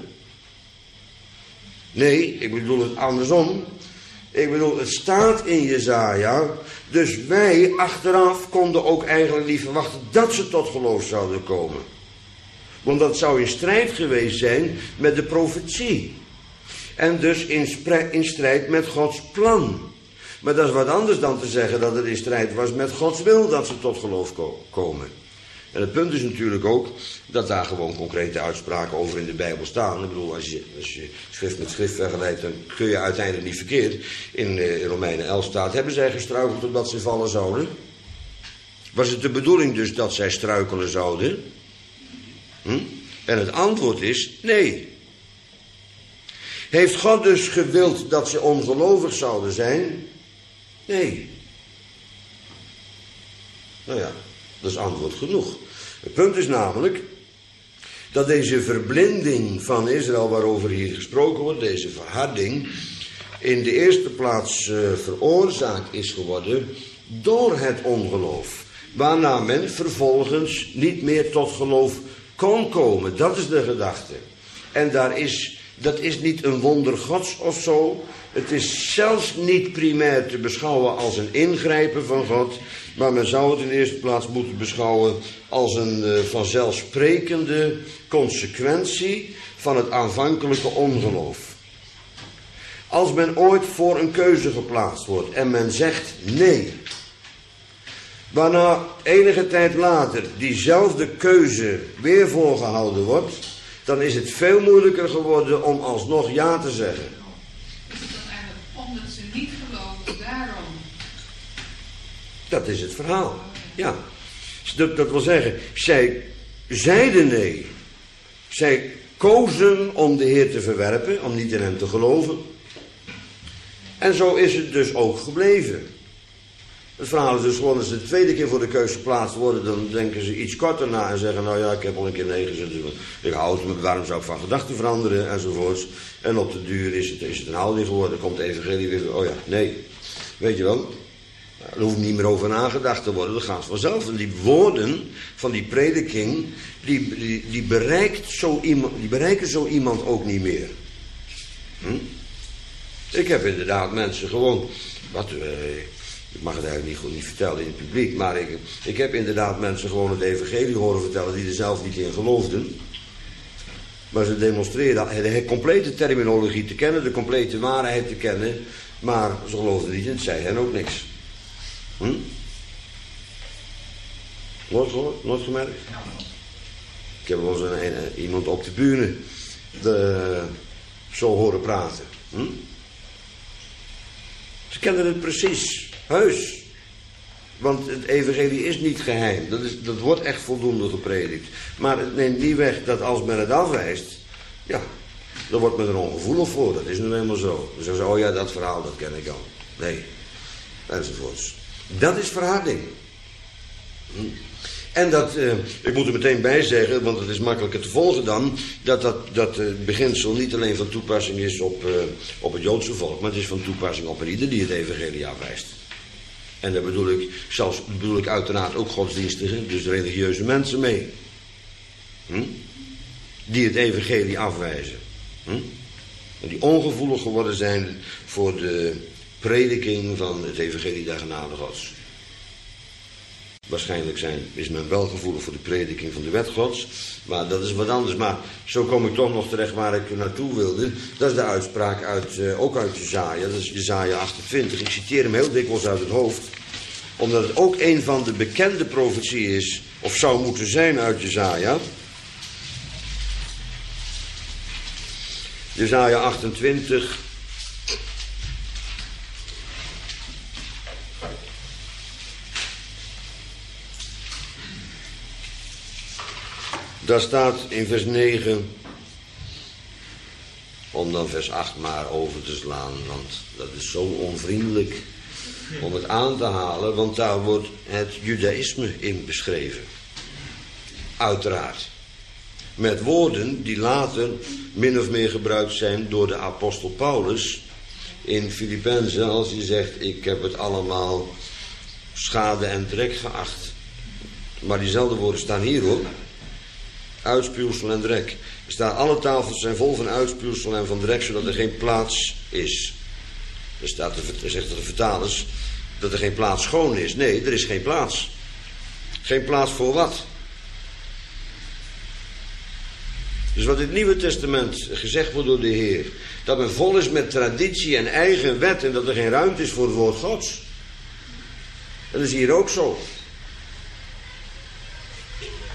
Nee, ik bedoel het andersom. Ik bedoel, het staat in Jesaja, dus wij achteraf konden ook eigenlijk niet verwachten dat ze tot geloof zouden komen. Want dat zou in strijd geweest zijn met de profetie. En dus in, in strijd met Gods plan. Maar dat is wat anders dan te zeggen dat het in strijd was met Gods wil dat ze tot geloof ko- komen. En het punt is natuurlijk ook dat daar gewoon concrete uitspraken over in de Bijbel staan. Ik bedoel, als je, als je schrift met schrift vergelijkt, dan kun je uiteindelijk niet verkeerd. In, uh, in Romeinen elf staat, hebben zij gestruikeld totdat ze vallen zouden? Was het de bedoeling dus dat zij struikelen zouden? Hm? En het antwoord is nee. Heeft God dus gewild dat ze ongelovig zouden zijn? Nee. Nou ja, dat is antwoord genoeg. Het punt is namelijk dat deze verblinding van Israël waarover hier gesproken wordt, deze verharding, in de eerste plaats uh, veroorzaakt is geworden door het ongeloof. Waarna men vervolgens niet meer tot geloof kon komen. Dat is de gedachte. En daar is, dat is niet een wonder Gods of zo. Het is zelfs niet primair te beschouwen als een ingrijpen van God. Maar men zou het in de eerste plaats moeten beschouwen als een uh, vanzelfsprekende consequentie van het aanvankelijke ongeloof. Als men ooit voor een keuze geplaatst wordt en men zegt nee, waarna enige tijd later diezelfde keuze weer voorgehouden wordt, dan is het veel moeilijker geworden om alsnog ja te zeggen. Is het dan eigenlijk omdat ze niet geloven, daarom? Dat is het verhaal, ja. Dat, dat wil zeggen, zij zeiden nee. Zij kozen om de Heer te verwerpen, om niet in hem te geloven. En zo is het dus ook gebleven. Het verhaal is dus gewoon, als ze de tweede keer voor de keus geplaatst worden, dan denken ze iets korter na en zeggen, nou ja, ik heb al een keer nee gezet, ik hou het me, waarom zou ik van gedachten veranderen, enzovoorts. En op de duur is het, is het een houding geworden, komt de evangelie weer, oh ja, nee. Weet je wel, er hoeft niet meer over nagedacht te worden, dat gaat vanzelf. En die woorden van die prediking, die, die, die, bereikt zo iemand, die bereiken zo iemand ook niet meer. Hm? Ik heb inderdaad mensen gewoon, wat, eh, ik mag het eigenlijk niet goed niet vertellen in het publiek, maar ik, ik heb inderdaad mensen gewoon het evangelie horen vertellen die er zelf niet in geloofden. Maar ze demonstreren de complete terminologie te kennen, de complete waarheid te kennen, maar ze geloofden niet en het zei hen ook niks. Hm? Nooit gehoord? Nooit gemerkt? Ik heb wel eens een, een, iemand op de bühne de, zo horen praten. Hm? Ze kennen het precies, heus. Want het evangelie is niet geheim. Dat, is, dat wordt echt voldoende gepredikt. Maar het neemt niet weg dat als men het afwijst, ja, dan wordt men er ongevoelig voor. Dat is nu eenmaal zo. Dan zeggen ze, oh ja, dat verhaal, dat ken ik al. Nee, enzovoorts. Dat is verharding. Hm. En dat, eh, ik moet er meteen bij zeggen, want het is makkelijker te volgen dan, dat dat, dat uh, beginsel niet alleen van toepassing is op, uh, op het Joodse volk, maar het is van toepassing op een ieder die het evangelie afwijst. En daar bedoel ik, zelfs bedoel ik uiteraard ook godsdienstige, dus religieuze mensen mee. Hm? Die het evangelie afwijzen. Hm? En die ongevoelig geworden zijn voor de prediking van het evangelie der genade Gods. Waarschijnlijk zijn, is men wel gevoelig voor de prediking van de wet Gods. Maar dat is wat anders. Maar zo kom ik toch nog terecht waar ik naartoe wilde. Dat is de uitspraak uit, uh, ook uit Jesaja. Dat is Jesaja achtentwintig. Ik citeer hem heel dikwijls uit het hoofd. Omdat het ook een van de bekende profetieën is. Of zou moeten zijn uit Jesaja. Jesaja achtentwintig. Daar staat in vers negen, om dan vers acht maar over te slaan, want dat is zo onvriendelijk om het aan te halen, want daar wordt het judaïsme in beschreven. Uiteraard. Met woorden die later min of meer gebruikt zijn door de apostel Paulus in Filippenzen, als hij zegt, ik heb het allemaal schade en drek geacht. Maar diezelfde woorden staan hier hoor. Uitspuwsel en drek. Er staan, alle tafels zijn vol van uitspuwsel en van drek, zodat er geen plaats is. Er staat, er zegt de vertalers, dat er geen plaats schoon is. Nee, er is geen plaats. Geen plaats voor wat? Dus wat in het Nieuwe Testament gezegd wordt door de Heer, dat men vol is met traditie en eigen wet en dat er geen ruimte is voor het woord Gods. Dat is hier ook zo.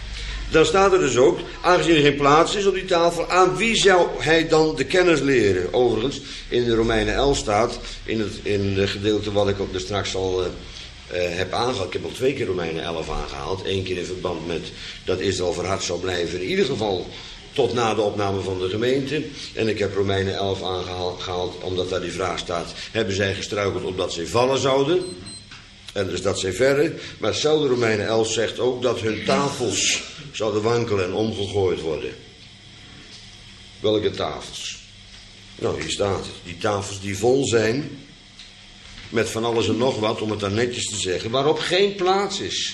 Dan staat er dus ook, aangezien er geen plaats is op die tafel, aan wie zou hij dan de kennis leren? Overigens, in de Romeinen elf staat, in het, in het gedeelte wat ik op de straks al uh, uh, heb aangehaald. Ik heb al twee keer Romeinen elf aangehaald. Eén keer in verband met dat Israël verhard zou blijven. In ieder geval tot na de opname van de gemeente. En ik heb Romeinen elf aangehaald omdat daar die vraag staat, hebben zij gestruikeld opdat zij vallen zouden? En dus dat zij verre. Maar hetzelfde Romeinen elf zegt ook dat hun tafels zouden wankelen en omgegooid worden. Welke tafels? Nou, hier staat het. Die tafels die vol zijn met van alles en nog wat, om het dan netjes te zeggen, waarop geen plaats is.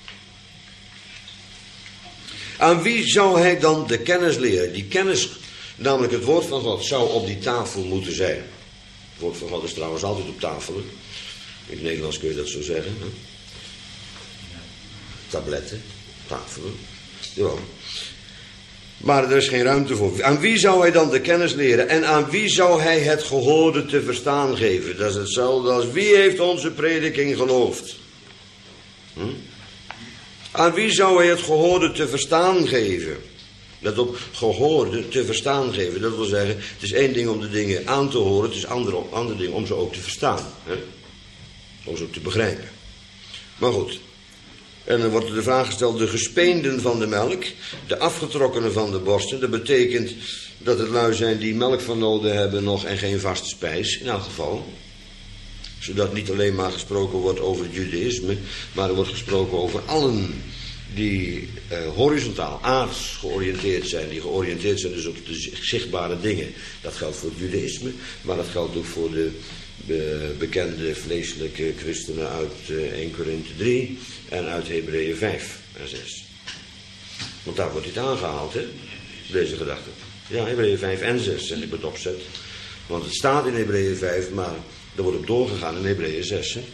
Aan wie zou hij dan de kennis leren? Die kennis, namelijk het woord van God, zou op die tafel moeten zijn. Het woord van God is trouwens altijd op tafel. In het Nederlands kun je dat zo zeggen. Hè? Tabletten, tafelen. Ja. Maar er is geen ruimte voor. Aan wie zou hij dan de kennis leren? En aan wie zou hij het gehoorde te verstaan geven? Dat is hetzelfde als wie heeft onze prediking geloofd? Hm? Aan wie zou hij het gehoorde te verstaan geven? Let op, gehoorde te verstaan geven. Dat wil zeggen, het is één ding om de dingen aan te horen. Het is een ander, ander ding om ze ook te verstaan. Hè? Om ze ook te begrijpen. Maar goed. En dan wordt er de vraag gesteld, de gespeenden van de melk, de afgetrokkenen van de borsten. Dat betekent dat het lui zijn die melk van nodig hebben nog en geen vaste spijs, in elk geval. Zodat niet alleen maar gesproken wordt over het judaïsme, maar er wordt gesproken over allen die eh, horizontaal, aards georiënteerd zijn. Die georiënteerd zijn dus op de zichtbare dingen. Dat geldt voor het judaïsme, maar dat geldt ook voor de Be, bekende vleeselijke christenen uit uh, Eerste Korinthe drie en uit Hebreeën vijf en zes. Want daar wordt dit aangehaald, hè? Deze gedachte. Ja, Hebreeën vijf en zes, zeg ik met opzet. Want het staat in Hebreeën vijf, maar er wordt op doorgegaan in Hebreeën zes. Hè?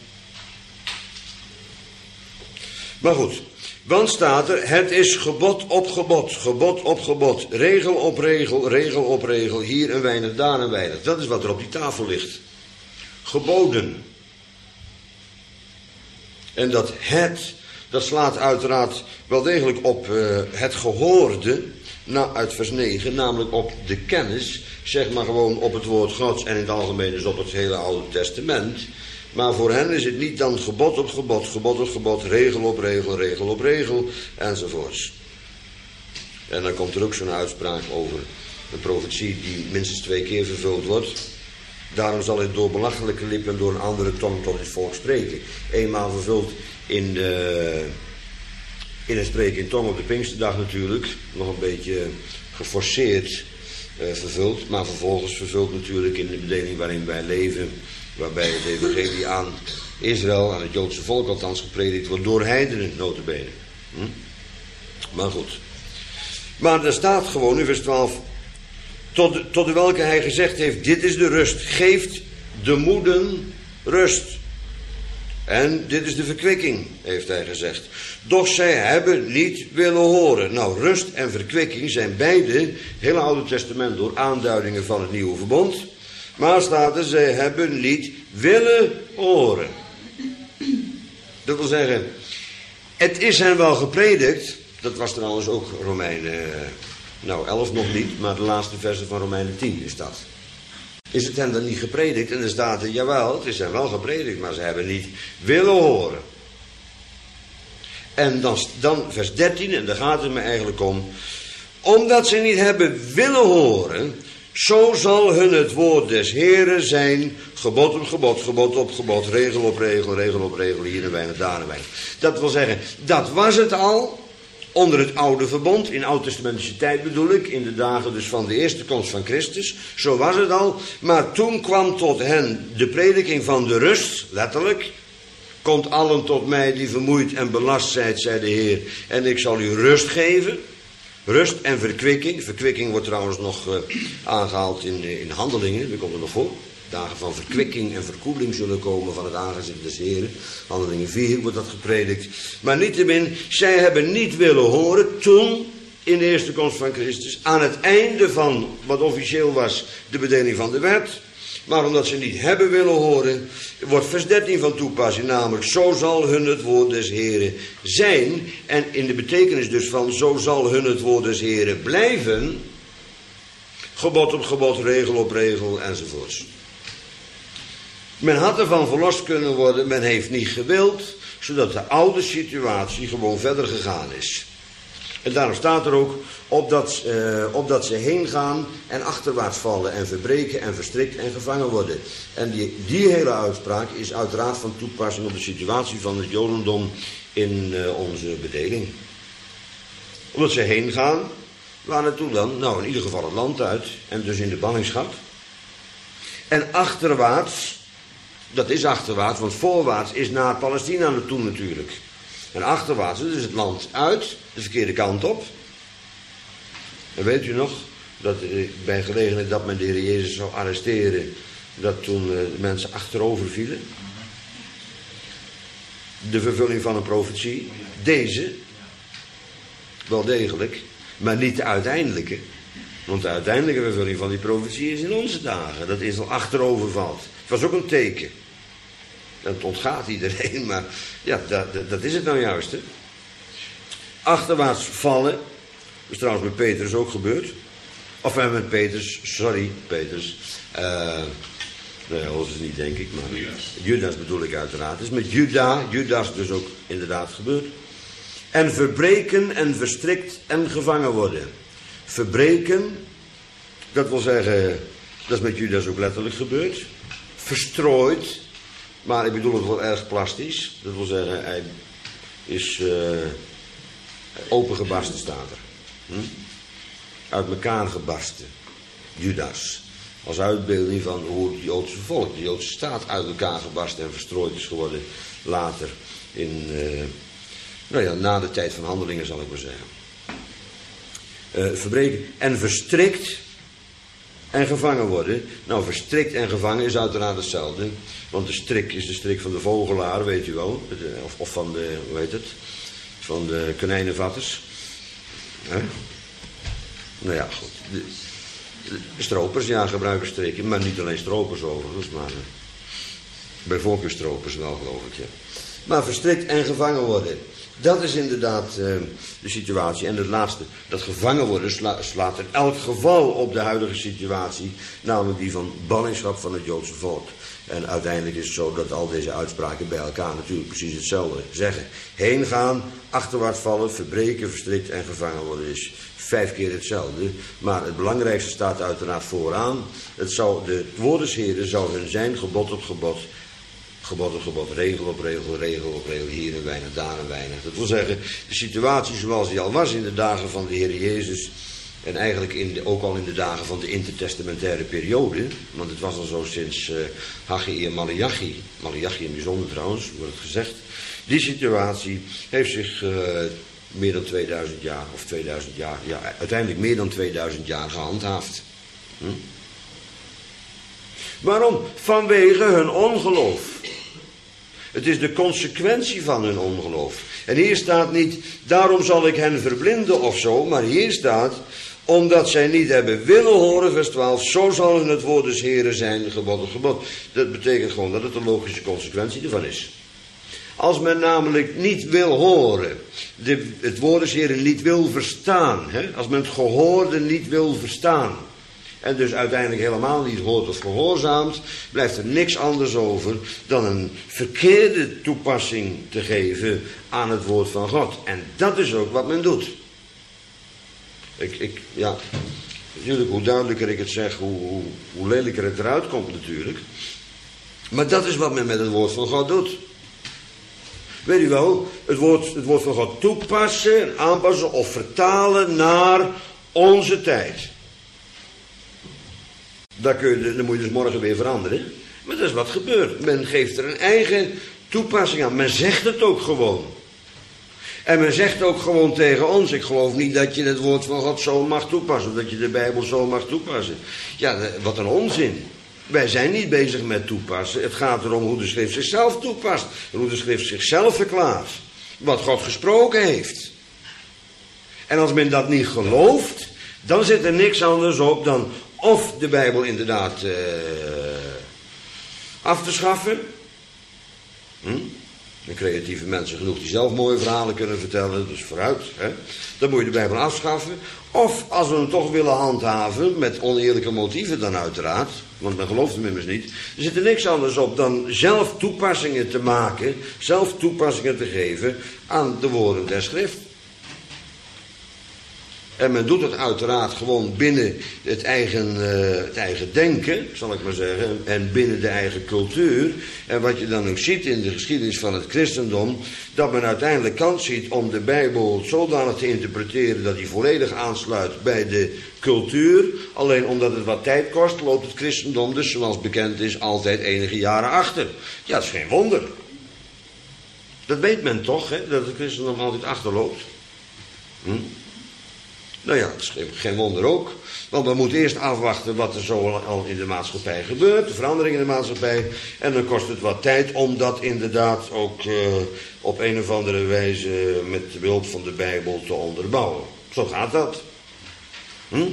Maar goed, want staat er, het is gebod op gebod, gebod op gebod, regel op regel, regel op regel, hier een weinig, daar een weinig. Dat is wat er op die tafel ligt. Geboden. En dat het, dat slaat uiteraard wel degelijk op uh, het gehoorde, na, uit vers negen, namelijk op de kennis, zeg maar gewoon op het woord Gods en in het algemeen dus op het hele Oude Testament. Maar voor hen is het niet dan gebod op gebod, gebod op gebod, regel op regel, regel op regel, enzovoorts. En dan komt er ook zo'n uitspraak over een profetie die minstens twee keer vervuld wordt. Daarom zal hij door belachelijke lippen en door een andere tong tot het volk spreken. Eenmaal vervuld in, de, in het spreken in tong op de Pinksterdag natuurlijk. Nog een beetje geforceerd uh, vervuld. Maar vervolgens vervuld natuurlijk in de bedeling waarin wij leven. Waarbij het evangelie aan Israël, aan het Joodse volk althans, gepredikt wordt door heidenen, nota bene. Hm? Maar goed. Maar er staat gewoon in vers twaalf... Tot, tot de welke hij gezegd heeft, dit is de rust. Geeft de moeden rust. En dit is de verkwikking, heeft hij gezegd. Doch zij hebben niet willen horen. Nou, rust en verkwikking zijn beide, hele Oude Testament door, aanduidingen van het Nieuwe Verbond. Maar staat er, zij hebben niet willen horen. Dat wil zeggen, het is hen wel gepredikt. Dat was trouwens ook Romeinen... Nou, elf nog niet, maar de laatste versen van Romeinen tien is dat. Is het hen dan niet gepredikt? En dan staat er, jawel, het is hen wel gepredikt, maar ze hebben niet willen horen. En dan, dan vers dertien, en daar gaat het me eigenlijk om. Omdat ze niet hebben willen horen, zo zal hun het woord des Heren zijn, gebod op gebod, gebod op gebod, regel op regel, regel op regel, hier een weinig, daar een weinig. Dat wil zeggen, dat was het al. Onder het oude verbond, in oud-testamentische tijd bedoel ik, in de dagen dus van de eerste komst van Christus, zo was het al. Maar toen kwam tot hen de prediking van de rust, letterlijk. Komt allen tot mij die vermoeid en belast zijt, zei de Heer, en ik zal u rust geven. Rust en verkwikking. Verkwikking wordt trouwens nog uh, aangehaald in, in Handelingen, daar komt er nog voor. Dagen van verkwikking en verkoeling zullen komen van het aangezicht des Heren. Handelingen vier wordt dat gepredikt. Maar niettemin, zij hebben niet willen horen toen, in de eerste komst van Christus, aan het einde van wat officieel was de bedeling van de wet. Maar omdat ze niet hebben willen horen, wordt vers dertien van toepassing. Namelijk, zo zal hun het woord des Heren zijn. En in de betekenis dus van, zo zal hun het woord des Heren blijven. Gebod op gebod, regel op regel, enzovoorts. Men had ervan verlost kunnen worden, men heeft niet gewild, zodat de oude situatie gewoon verder gegaan is. En daarom staat er ook, opdat, uh, opdat ze heen gaan en achterwaarts vallen en verbreken en verstrikt en gevangen worden. En die, die hele uitspraak is uiteraard van toepassing op de situatie van het Jodendom in uh, onze bedeling. Omdat ze heen gaan, waar naartoe dan? Nou, in ieder geval het land uit en dus in de ballingschap. En achterwaarts, dat is achterwaarts, want voorwaarts is naar Palestina naartoe natuurlijk. En achterwaarts, dus het land uit, de verkeerde kant op. En weet u nog, dat bij gelegenheid dat men de Heer Jezus zou arresteren, dat toen de mensen achterover vielen. De vervulling van een profetie, deze, wel degelijk, maar niet de uiteindelijke. Want de uiteindelijke vervulling van die profetie is in onze dagen, dat Israël achterover valt. Het was ook een teken. Dat ontgaat iedereen, maar ja, dat, dat is het nou juist, hè. Achterwaarts vallen, dat is trouwens met Petrus ook gebeurd. Of uh, met Petrus, sorry, Petrus. Uh, nou ja, dat is niet, denk ik, maar Judas. Judas bedoel ik uiteraard. Het is met Juda, Judas dus ook inderdaad gebeurd. En verbreken en verstrikt en gevangen worden. Verbreken, dat wil zeggen, dat is met Judas ook letterlijk gebeurd. Verstrooid. Maar ik bedoel het wel erg plastisch. Dat wil zeggen, hij is uh, opengebarsten, staat er. Hm? Uit elkaar gebarsten. Judas. Als uitbeelding van hoe het Joodse volk, de Joodse staat, uit elkaar gebarsten en verstrooid is geworden. Later, in, uh, nou ja, na de tijd van handelingen zal ik maar zeggen. Uh, verbreken en verstrikt en gevangen worden. Nou, verstrikt en gevangen is uiteraard hetzelfde. Want de strik is de strik van de vogelaar, weet u wel. Of, of van de, hoe heet het? Van de konijnenvatters. He? Nou ja, goed. De, de stropers, ja, gebruiken strikken. Maar niet alleen stropers overigens, maar uh, bij voorkeur stropers wel, geloof ik, ja. Maar verstrikt en gevangen worden. Dat is inderdaad uh, de situatie. En het laatste, dat gevangen worden sla, slaat in elk geval op de huidige situatie. Namelijk die van ballingschap van het Joodse volk. En uiteindelijk is het zo dat al deze uitspraken bij elkaar natuurlijk precies hetzelfde zeggen. Heen gaan, achterwaarts vallen, verbreken, verstrikt en gevangen worden is vijf keer hetzelfde. Maar het belangrijkste staat uiteraard vooraan. Het zou, de woord des Heren zou hun zijn, gebod op gebod. Gebod op gebod, regel op regel, regel op regel, hier en weinig, daar en weinig. Dat wil zeggen, de situatie zoals die al was in de dagen van de Heer Jezus. En eigenlijk in de, ook al in de dagen van de intertestamentaire periode. Want het was al zo sinds uh, Haggai en Malachi. Malachi in bijzonder trouwens, wordt het gezegd. Die situatie heeft zich uh, meer dan tweeduizend jaar, of tweeduizend jaar, ja, uiteindelijk meer dan tweeduizend jaar gehandhaafd. Hm? Waarom? Vanwege hun ongeloof. Het is de consequentie van hun ongeloof. En hier staat niet, daarom zal ik hen verblinden of zo, maar hier staat, omdat zij niet hebben willen horen, vers twaalf, zo zal hun het woord des Heren zijn, gebod op gebod. Dat betekent gewoon dat het een logische consequentie ervan is. Als men namelijk niet wil horen, de, het woord des Heren niet wil verstaan, hè? Als men het gehoorde niet wil verstaan, en dus uiteindelijk helemaal niet hoort of gehoorzaamt, blijft er niks anders over dan een verkeerde toepassing te geven aan het woord van God. En dat is ook wat men doet. Ik, ik, ja, natuurlijk, hoe duidelijker ik het zeg, hoe, hoe, hoe lelijker het eruit komt natuurlijk. Maar dat is wat men met het woord van God doet. Weet u wel, het woord, het woord van God toepassen, aanpassen of vertalen naar onze tijd. Dat, kun je, dat moet je dus morgen weer veranderen. Maar dat is wat gebeurt. Men geeft er een eigen toepassing aan. Men zegt het ook gewoon. En men zegt ook gewoon tegen ons, ik geloof niet dat je het woord van God zo mag toepassen. Of dat je de Bijbel zo mag toepassen. Ja, wat een onzin. Wij zijn niet bezig met toepassen. Het gaat erom hoe de schrift zichzelf toepast. En hoe de schrift zichzelf verklaart. Wat God gesproken heeft. En als men dat niet gelooft, dan zit er niks anders op dan of de Bijbel inderdaad uh, af te schaffen. Hm? En creatieve mensen genoeg die zelf mooie verhalen kunnen vertellen, dus vooruit. Hè? Dan moet je de Bijbel afschaffen. Of als we hem toch willen handhaven, met oneerlijke motieven dan uiteraard, want men gelooft hem immers niet. Er zit er niks anders op dan zelf toepassingen te maken, zelf toepassingen te geven aan de woorden der schrift. En men doet het uiteraard gewoon binnen het eigen, uh, het eigen denken, zal ik maar zeggen, en binnen de eigen cultuur. En wat je dan ook ziet in de geschiedenis van het christendom, dat men uiteindelijk kans ziet om de Bijbel zodanig te interpreteren dat die volledig aansluit bij de cultuur. Alleen omdat het wat tijd kost, loopt het christendom dus, zoals bekend is, altijd enige jaren achter. Ja, dat is geen wonder. Dat weet men toch, hè, dat het christendom altijd achterloopt. Hm? Nou ja, dat is geen wonder ook. Want we moeten eerst afwachten wat er zo al in de maatschappij gebeurt. De verandering in de maatschappij. En dan kost het wat tijd om dat inderdaad ook uh, op een of andere wijze met de behulp van de Bijbel te onderbouwen. Zo gaat dat. Hm?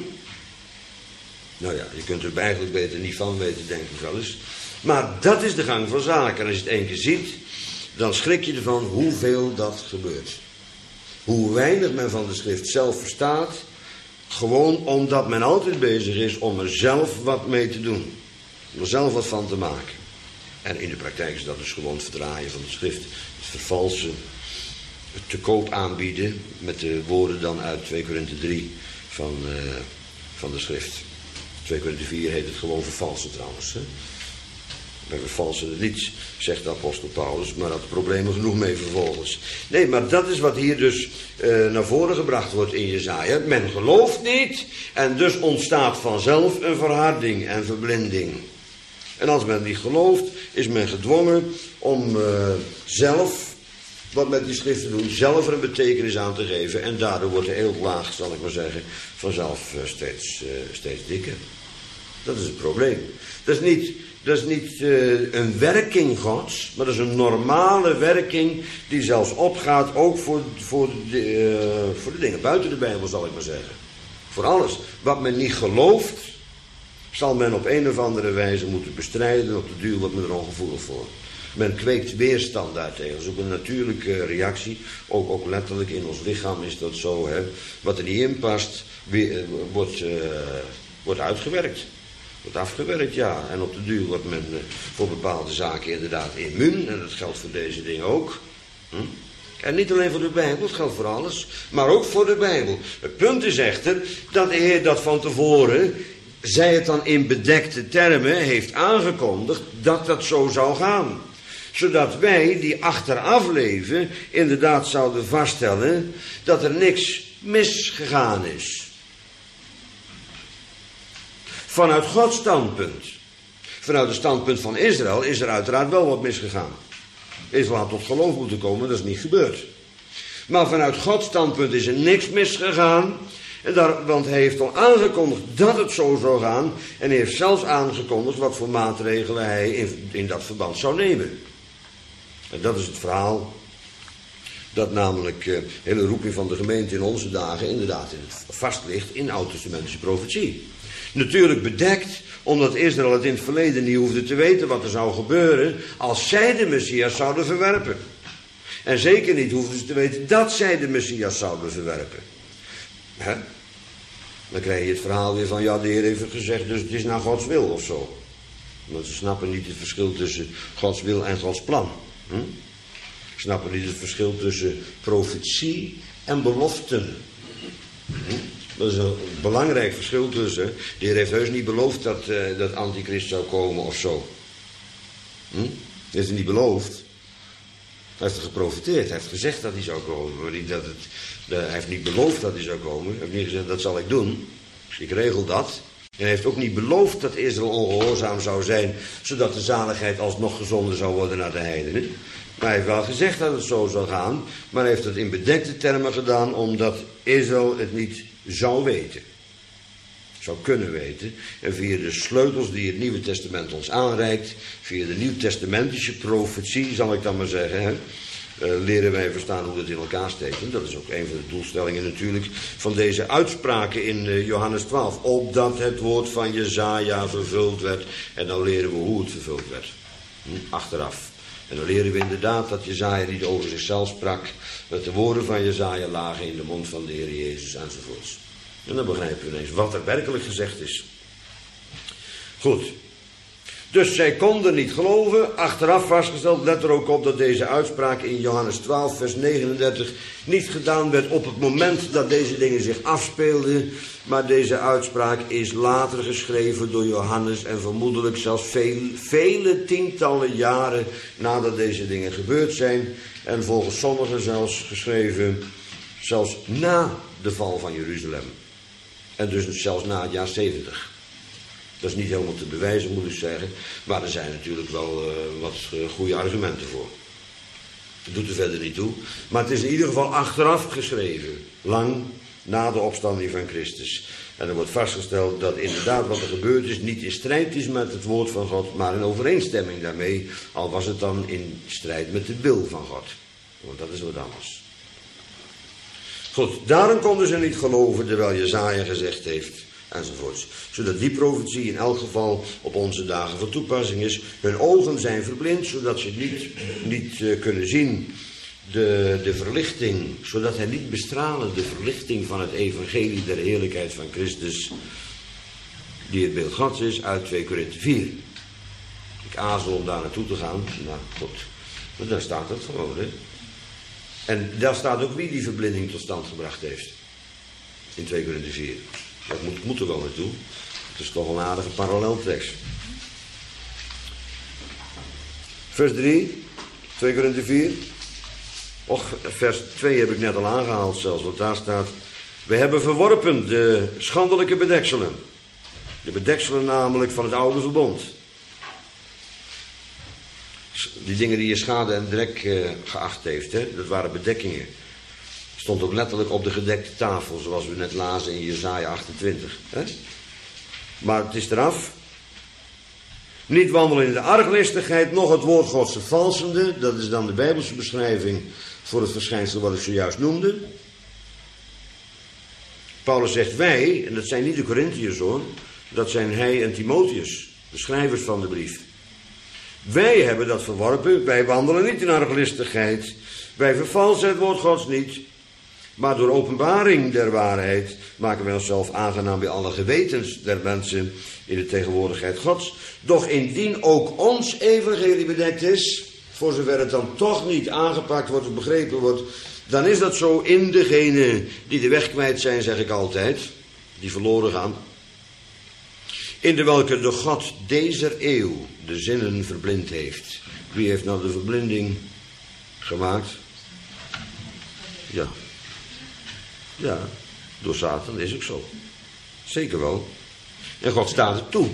Nou ja, je kunt er eigenlijk beter niet van weten, denk ik wel eens. Maar dat is de gang van zaken. En als je het één keer ziet, dan schrik je ervan hoeveel dat gebeurt. Hoe weinig men van de schrift zelf verstaat, gewoon omdat men altijd bezig is om er zelf wat mee te doen. Om er zelf wat van te maken. En in de praktijk is dat dus gewoon het verdraaien van de schrift. Het vervalsen, het te koop aanbieden, met de woorden dan uit twee Korinthe drie van, uh, van de schrift. twee Korinthe vier heet het gewoon vervalsen trouwens. Hè? Wij vervalsen het niet, zegt de apostel Paulus, maar had problemen genoeg mee vervolgens. Nee, maar dat is wat hier dus uh, naar voren gebracht wordt in Jesaja. Men gelooft niet en dus ontstaat vanzelf een verharding en verblinding. En als men niet gelooft, is men gedwongen om uh, zelf wat met die schrift te doen, zelf er een betekenis aan te geven. En daardoor wordt de eeltlaag, zal ik maar zeggen, vanzelf uh, steeds, uh, steeds dikker. Dat is het probleem. Dat is niet... Dat is niet uh, een werking Gods, maar dat is een normale werking die zelfs opgaat ook voor, voor, de, uh, voor de dingen buiten de Bijbel, zal ik maar zeggen. Voor alles. Wat men niet gelooft, zal men op een of andere wijze moeten bestrijden. Op de duur wordt men er ongevoelig voor. Men kweekt weerstand daartegen. Dat is ook een natuurlijke reactie. Ook, ook letterlijk in ons lichaam is dat zo. Hè. Wat er niet in past, weer, uh, wordt, uh, wordt uitgewerkt. Wordt afgewerkt, ja. En op de duur wordt men uh, voor bepaalde zaken inderdaad immuun. En dat geldt voor deze dingen ook. Hm? En niet alleen voor de Bijbel, het geldt voor alles. Maar ook voor de Bijbel. Het punt is echter dat de Heer dat van tevoren, zij het dan in bedekte termen, heeft aangekondigd dat dat zo zou gaan. Zodat wij, die achteraf leven, inderdaad zouden vaststellen dat er niks misgegaan is. Vanuit Gods standpunt. Vanuit het standpunt van Israël is er uiteraard wel wat misgegaan. Israël had tot geloof moeten komen, dat is niet gebeurd. Maar vanuit Gods standpunt is er niks misgegaan. En daar, want hij heeft al aangekondigd dat het zo zou gaan. En hij heeft zelfs aangekondigd wat voor maatregelen hij in, in dat verband zou nemen. En dat is het verhaal dat namelijk de uh, hele roeping van de gemeente in onze dagen inderdaad in het vast ligt in oud-testamentische profetie. Natuurlijk bedekt, omdat Israël het in het verleden niet hoefde te weten wat er zou gebeuren als zij de Messias zouden verwerpen. En zeker niet hoefden ze te weten dat zij de Messias zouden verwerpen. Hè? Dan krijg je het verhaal weer van, ja, de Heer heeft het gezegd, dus het is naar Gods wil of zo. Want ze snappen niet het verschil tussen Gods wil en Gods plan. Hm? Ze snappen niet het verschil tussen profetie en beloften. Hm? Dat is een belangrijk verschil tussen. De Heer heeft heus niet beloofd dat, uh, dat Antichrist zou komen of zo. Hm? Hij heeft het niet beloofd. Hij heeft er geprofiteerd. Hij heeft gezegd dat hij zou komen. Maar niet dat het, de, hij heeft niet beloofd dat hij zou komen. Hij heeft niet gezegd, dat zal ik doen. Dus ik regel dat. En hij heeft ook niet beloofd dat Israël ongehoorzaam zou zijn, zodat de zaligheid alsnog gezonden zou worden naar de heidenen. Maar hij heeft wel gezegd dat het zo zou gaan. Maar hij heeft het in bedekte termen gedaan, omdat Israël het niet zou weten. Zou kunnen weten. En via de sleutels die het Nieuwe Testament ons aanreikt, via de Nieuwtestamentische profetie, zal ik dan maar zeggen, hè, uh, leren wij verstaan hoe dat in elkaar steekt. En dat is ook een van de doelstellingen natuurlijk van deze uitspraken in uh, Johannes twaalf. Opdat het woord van Jesaja vervuld werd. En dan leren we hoe het vervuld werd. Hm, achteraf. En dan leren we inderdaad dat Jesaja niet over zichzelf sprak, dat de woorden van Jesaja lagen in de mond van de Heer Jezus enzovoorts. En dan begrijpen we ineens wat er werkelijk gezegd is. Goed. Dus zij konden niet geloven. Achteraf vastgesteld, let er ook op dat deze uitspraak in Johannes twaalf vers negenendertig niet gedaan werd op het moment dat deze dingen zich afspeelden. Maar deze uitspraak is later geschreven door Johannes en vermoedelijk zelfs veel, vele tientallen jaren nadat deze dingen gebeurd zijn. En volgens sommigen zelfs geschreven zelfs na de val van Jeruzalem. En dus zelfs na het jaar zeventig. Dat is niet helemaal te bewijzen, moet ik zeggen. Maar er zijn natuurlijk wel uh, wat uh, goede argumenten voor. Dat doet er verder niet toe. Maar het is in ieder geval achteraf geschreven. Lang na de opstanding van Christus. En er wordt vastgesteld dat inderdaad wat er gebeurd is niet in strijd is met het woord van God, maar in overeenstemming daarmee. Al was het dan in strijd met de wil van God. Want dat is wat anders. Goed, daarom konden ze niet geloven terwijl Jesaja gezegd heeft. Enzovoorts. Zodat die profetie in elk geval op onze dagen van toepassing is. Hun ogen zijn verblind, zodat ze niet, niet uh, kunnen zien de, de verlichting. Zodat hij niet bestralen de verlichting van het evangelie der heerlijkheid van Christus. Die het beeld Gods is uit twee Korinthe vier. Ik aarzel om daar naartoe te gaan. Nou goed. Maar daar staat het gewoon. Hè? En daar staat ook wie die verblinding tot stand gebracht heeft. In twee Korinthe vier. Dat moet, moet er wel naartoe. Het is toch een aardige paralleltekst. Vers drie, twee Korinthe vier. Och, vers twee heb ik net al aangehaald zelfs, want daar staat: we hebben verworpen de schandelijke bedekselen. De bedekselen namelijk van het oude verbond. Die dingen die je schade en drek uh, geacht heeft, hè? Dat waren bedekkingen. Stond ook letterlijk op de gedekte tafel, zoals we net lazen in Jesaja achtentwintig. Hè? Maar het is eraf. Niet wandelen in de arglistigheid, noch het woord Gods vervalsende. Dat is dan de Bijbelse beschrijving voor het verschijnsel wat ik zojuist noemde. Paulus zegt wij, en dat zijn niet de Korinthiërs hoor. Dat zijn hij en Timotheus, de schrijvers van de brief. Wij hebben dat verworpen, wij wandelen niet in arglistigheid. Wij vervalsen het woord Gods niet. Maar door openbaring der waarheid maken wij onszelf aangenaam bij alle gewetens der mensen in de tegenwoordigheid Gods. Doch indien ook ons evangelie bedekt is, voor zover het dan toch niet aangepakt wordt of begrepen wordt, dan is dat zo in degenen die de weg kwijt zijn, zeg ik altijd, die verloren gaan. In de welke de God dezer eeuw de zinnen verblind heeft. Wie heeft nou de verblinding gemaakt? Ja. Ja, door Satan is ook zo. Zeker wel. En God staat het toe.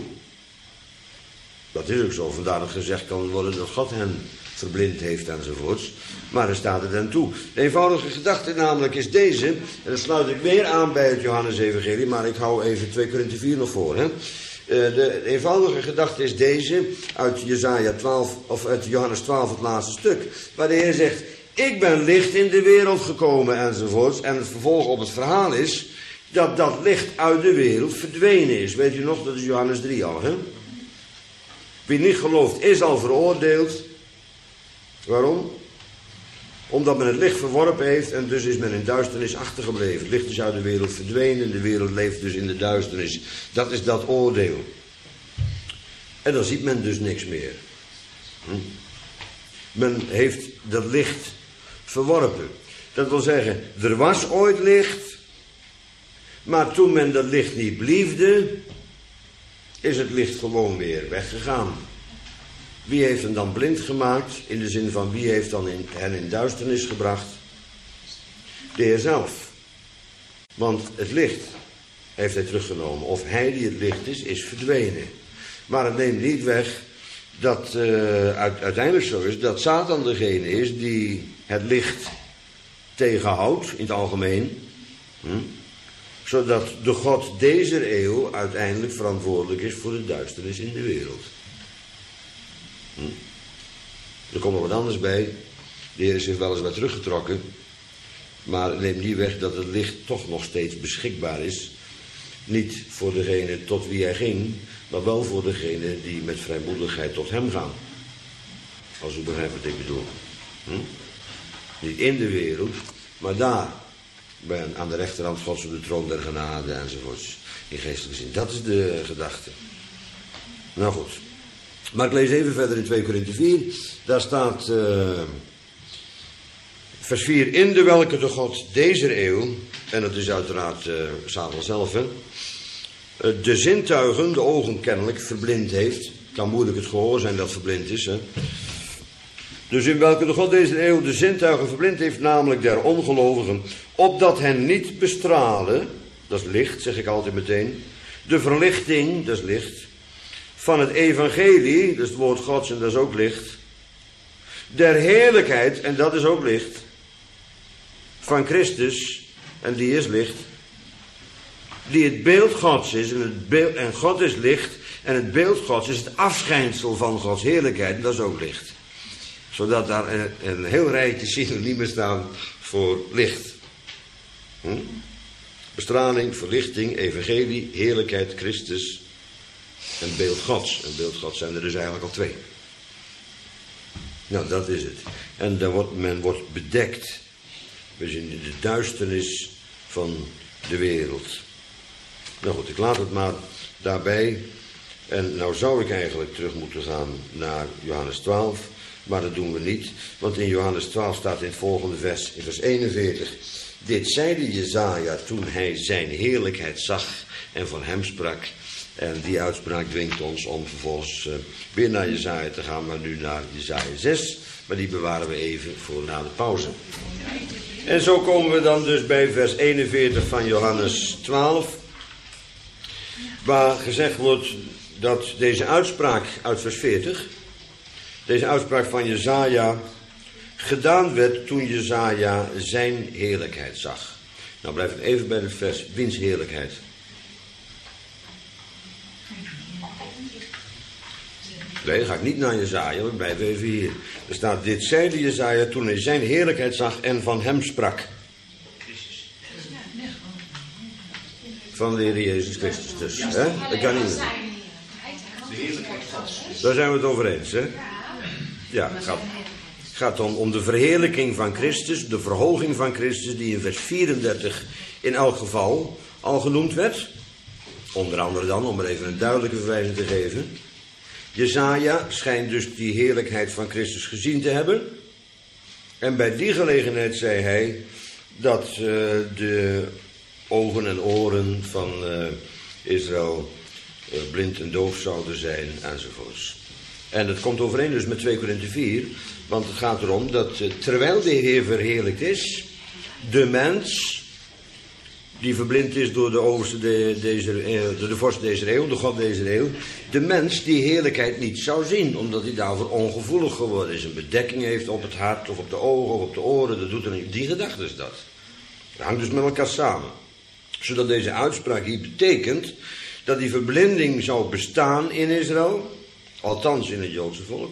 Dat is ook zo. Vandaar dat gezegd kan worden dat God hen verblind heeft enzovoorts. Maar er staat het hen toe. De eenvoudige gedachte namelijk is deze. En dat sluit ik weer aan bij het Johannes-evangelie. Maar ik hou even twee Korinthe vier nog voor. Hè. De eenvoudige gedachte is deze. Uit Jesaja twaalf, of uit Johannes twaalf het laatste stuk. Waar de Heer zegt: ik ben licht in de wereld gekomen enzovoorts. En het vervolg op het verhaal is dat dat licht uit de wereld verdwenen is. Weet u nog, dat is Johannes drie al. Hè? Wie niet gelooft is al veroordeeld. Waarom? Omdat men het licht verworpen heeft en dus is men in duisternis achtergebleven. Het licht is uit de wereld verdwenen en de wereld leeft dus in de duisternis. Dat is dat oordeel. En dan ziet men dus niks meer. Hm? Men heeft dat licht verworpen. Dat wil zeggen, er was ooit licht, maar toen men dat licht niet liefde, is het licht gewoon weer weggegaan. Wie heeft hem dan blind gemaakt? In de zin van wie heeft dan in, hen in duisternis gebracht? De Heer zelf. Want het licht heeft hij teruggenomen. Of hij die het licht is, is verdwenen. Maar het neemt niet weg dat uh, uiteindelijk zo is dat Satan degene is die het licht tegenhoudt in het algemeen. Hm? Zodat de God deze eeuw uiteindelijk verantwoordelijk is voor de duisternis in de wereld. Hm? Er komt nog wat anders bij. De Heer is zich weliswaar teruggetrokken. Maar het neemt niet weg dat het licht toch nog steeds beschikbaar is. Niet voor degene tot wie hij ging, maar wel voor degene die met vrijmoedigheid tot hem gaan. Als u begrijpt wat ik bedoel. Hm? Niet in de wereld, maar daar. Bij, aan de rechterhand Gods op de troon der genade enzovoorts. In geestelijke zin. Dat is de gedachte. Nou goed. Maar ik lees even verder in twee Korinthe vier. Daar staat uh, vers vier. In de welke de God deze eeuw, en dat is uiteraard uh, Satan zelf, hè, de zintuigen, de ogen kennelijk, verblind heeft. Kan moeilijk het gehoor zijn dat verblind is. Hè. Dus in welke de God deze eeuw de zintuigen verblind heeft, namelijk der ongelovigen, opdat hen niet bestralen, dat is licht, zeg ik altijd meteen, de verlichting, dat is licht, van het evangelie, dat is het woord Gods en dat is ook licht, der heerlijkheid, en dat is ook licht, van Christus, en die is licht, die het beeld Gods is, en, het beeld, en God is licht, en het beeld Gods is het afschijnsel van Gods heerlijkheid, en dat is ook licht. Zodat daar een, een heel rijtje synoniemen staan voor licht. Hm? Bestraling, verlichting, evangelie, heerlijkheid, Christus en beeld Gods. En beeld Gods zijn er dus eigenlijk al twee. Nou, dat is het. En dan wordt, men wordt bedekt. We zien de duisternis van de wereld. Nou goed, ik laat het maar daarbij. En nou zou ik eigenlijk terug moeten gaan naar Johannes twaalf. Maar dat doen we niet. Want in Johannes twaalf staat in het volgende vers, in vers eenenveertig. Dit zeide Jezaja toen hij zijn heerlijkheid zag en van hem sprak. En die uitspraak dwingt ons om vervolgens uh, weer naar Jezaja te gaan, maar nu naar Jezaja zes. Maar die bewaren we even voor na de pauze. En zo komen we dan dus bij vers eenenveertig van Johannes twaalf. Waar gezegd wordt dat deze uitspraak uit vers veertig, deze uitspraak van Jezaja, gedaan werd toen Jezaja zijn heerlijkheid zag. Nou blijf ik even bij het vers, wiens heerlijkheid? Nee, dan ga ik niet naar Jezaja, we blijven even hier. Er staat, dit zeide Jezaja toen hij zijn heerlijkheid zag en van hem sprak. Van de Heer Jezus Christus dus. Hè? Dat kan niet meer. De heerlijkheid Gods. Daar zijn we het over eens, hè? Ja, het gaat, gaat om, om de verheerlijking van Christus, de verhoging van Christus, die in vers vierendertig in elk geval al genoemd werd. Onder andere dan, om er even een duidelijke verwijzing te geven. Jezaja schijnt dus die heerlijkheid van Christus gezien te hebben. En bij die gelegenheid zei hij dat uh, de ogen en oren van uh, Israël uh, blind en doof zouden zijn enzovoorts. En het komt overeen dus met twee Korinthe vier, want het gaat erom dat uh, terwijl de Heer verheerlijkt is, de mens die verblind is door de overste de, deze, uh, door de vorst deze eeuw, de God deze eeuw, de mens die heerlijkheid niet zou zien, omdat hij daarvoor ongevoelig geworden is, een bedekking heeft op het hart of op de ogen of op de oren, dat doet er niet. Die gedachte is dat. Dat hangt dus met elkaar samen. Zodat deze uitspraak hier betekent dat die verblinding zou bestaan in Israël, althans in het Joodse volk,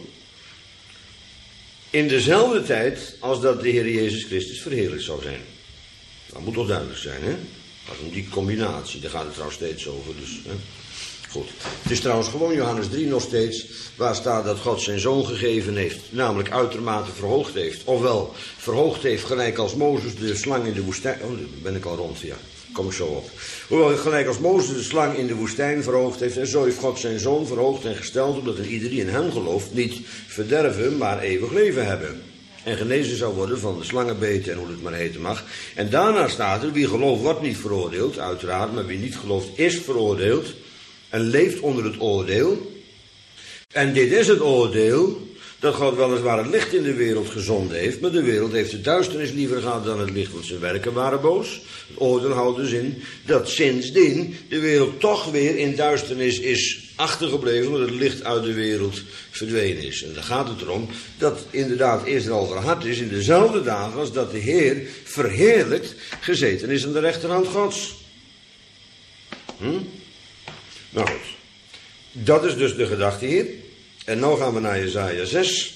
in dezelfde tijd als dat de Heer Jezus Christus verheerlijkt zou zijn. Dat moet toch duidelijk zijn, hè? Dat is om die combinatie, daar gaat het trouwens steeds over. Dus, hè? Goed. Het is trouwens gewoon Johannes drie nog steeds, waar staat dat God zijn zoon gegeven heeft, namelijk uitermate verhoogd heeft. Ofwel, verhoogd heeft gelijk als Mozes de slang in de woestijn. Oh, daar ben ik al rond, ja. Kom ik zo op. Hoewel gelijk als Mozes de slang in de woestijn verhoogd heeft, en zo heeft God zijn zoon verhoogd en gesteld, opdat een ieder die in hem gelooft niet verderven, maar eeuwig leven hebben. En genezen zou worden van de slangenbeten en hoe het maar heten mag. En daarna staat er, wie gelooft wordt niet veroordeeld, uiteraard, maar wie niet gelooft is veroordeeld en leeft onder het oordeel. En dit is het oordeel, dat God weliswaar het licht in de wereld gezonden heeft, maar de wereld heeft de duisternis liever gehad dan het licht, want zijn werken waren boos. Het oordeel houdt dus in dat sindsdien de wereld toch weer in duisternis is achtergebleven, omdat het licht uit de wereld verdwenen is. En dan gaat het erom dat inderdaad Israël verhard is in dezelfde dagen als dat de Heer verheerlijkt gezeten is aan de rechterhand Gods. Hm? Nou goed, dat is dus de gedachte hier. En nu gaan we naar Jezaja zes.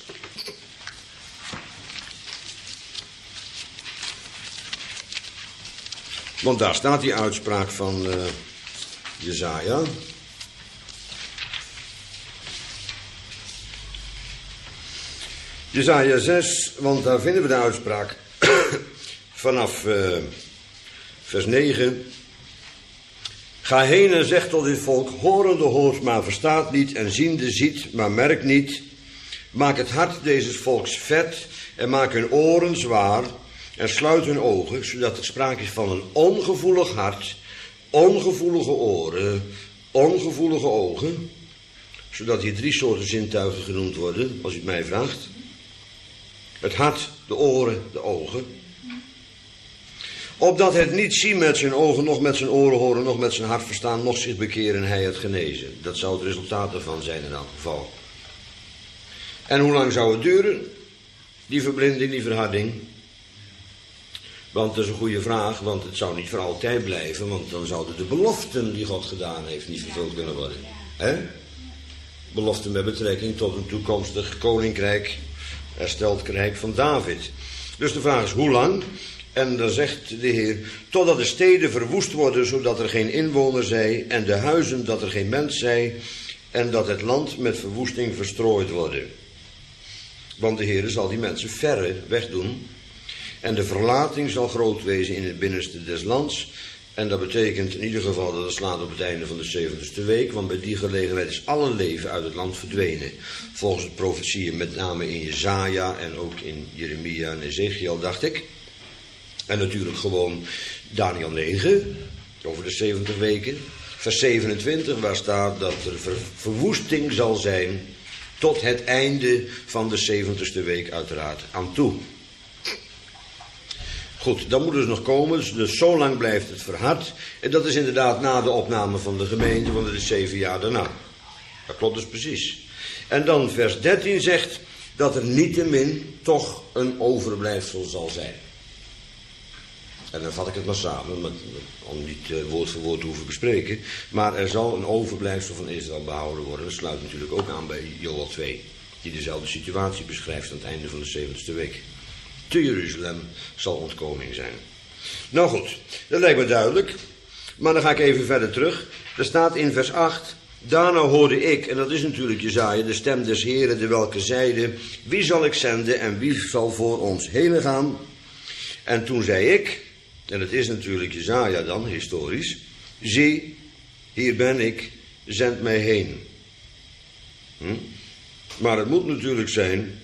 Want daar staat die uitspraak van uh, Jezaja. Jesaja zes, want daar vinden we de uitspraak vanaf uh, vers negen. Ga heen en zeg tot dit volk, horende hoort, maar verstaat niet, en ziende ziet, maar merkt niet. Maak het hart deze volks vet en maak hun oren zwaar en sluit hun ogen, zodat er sprake is van een ongevoelig hart, ongevoelige oren, ongevoelige ogen, zodat hier drie soorten zintuigen genoemd worden, als u het mij vraagt. Het hart, de oren, de ogen. Opdat het niet zien met zijn ogen, nog met zijn oren horen, nog met zijn hart verstaan, nog zich bekeren en hij het genezen. Dat zou het resultaat ervan zijn in elk geval. En hoe lang zou het duren, die verblinding, die verharding? Want dat is een goede vraag, want het zou niet voor altijd blijven, want dan zouden de beloften die God gedaan heeft niet vervuld kunnen worden. Hè? Beloften met betrekking tot een toekomstig koninkrijk, hersteld rijk van David. Dus de vraag is hoe lang? En dan zegt de Heer, totdat de steden verwoest worden, zodat er geen inwoner zij, en de huizen dat er geen mens zij, en dat het land met verwoesting verstrooid worden. Want de Heer zal die mensen verre wegdoen, en de verlating zal groot wezen in het binnenste des lands. En dat betekent in ieder geval dat het slaat op het einde van de zeventigste week, want bij die gelegenheid is alle leven uit het land verdwenen. Volgens de profetieën met name in Jesaja en ook in Jeremia en Ezekiel, dacht ik. En natuurlijk gewoon Daniel negen, over de zeventig weken. Vers zevenentwintig, waar staat dat er ver, verwoesting zal zijn tot het einde van de zeventigste week uiteraard aan toe. Goed, dan moet het nog komen, dus, dus zo lang blijft het verhard. En dat is inderdaad na de opname van de gemeente, want het is zeven jaar daarna. Dat klopt dus precies. En dan vers dertien zegt dat er niettemin toch een overblijfsel zal zijn. En dan vat ik het maar samen, met, om niet uh, woord voor woord te hoeven bespreken. Maar er zal een overblijfsel van Israël behouden worden. Dat sluit natuurlijk ook aan bij Joel twee, die dezelfde situatie beschrijft aan het einde van de zeventigste week. Te Jeruzalem zal ontkoming zijn. Nou goed, dat lijkt me duidelijk. Maar dan ga ik even verder terug. Er staat in vers acht. Daarna hoorde ik, en dat is natuurlijk Jesaja, de stem des Heren, de welke zeide, wie zal ik zenden en wie zal voor ons heen gaan? En toen zei ik, en het is natuurlijk Jesaja dan, historisch, zie, hier ben ik, zend mij heen. Hm? Maar het moet natuurlijk zijn,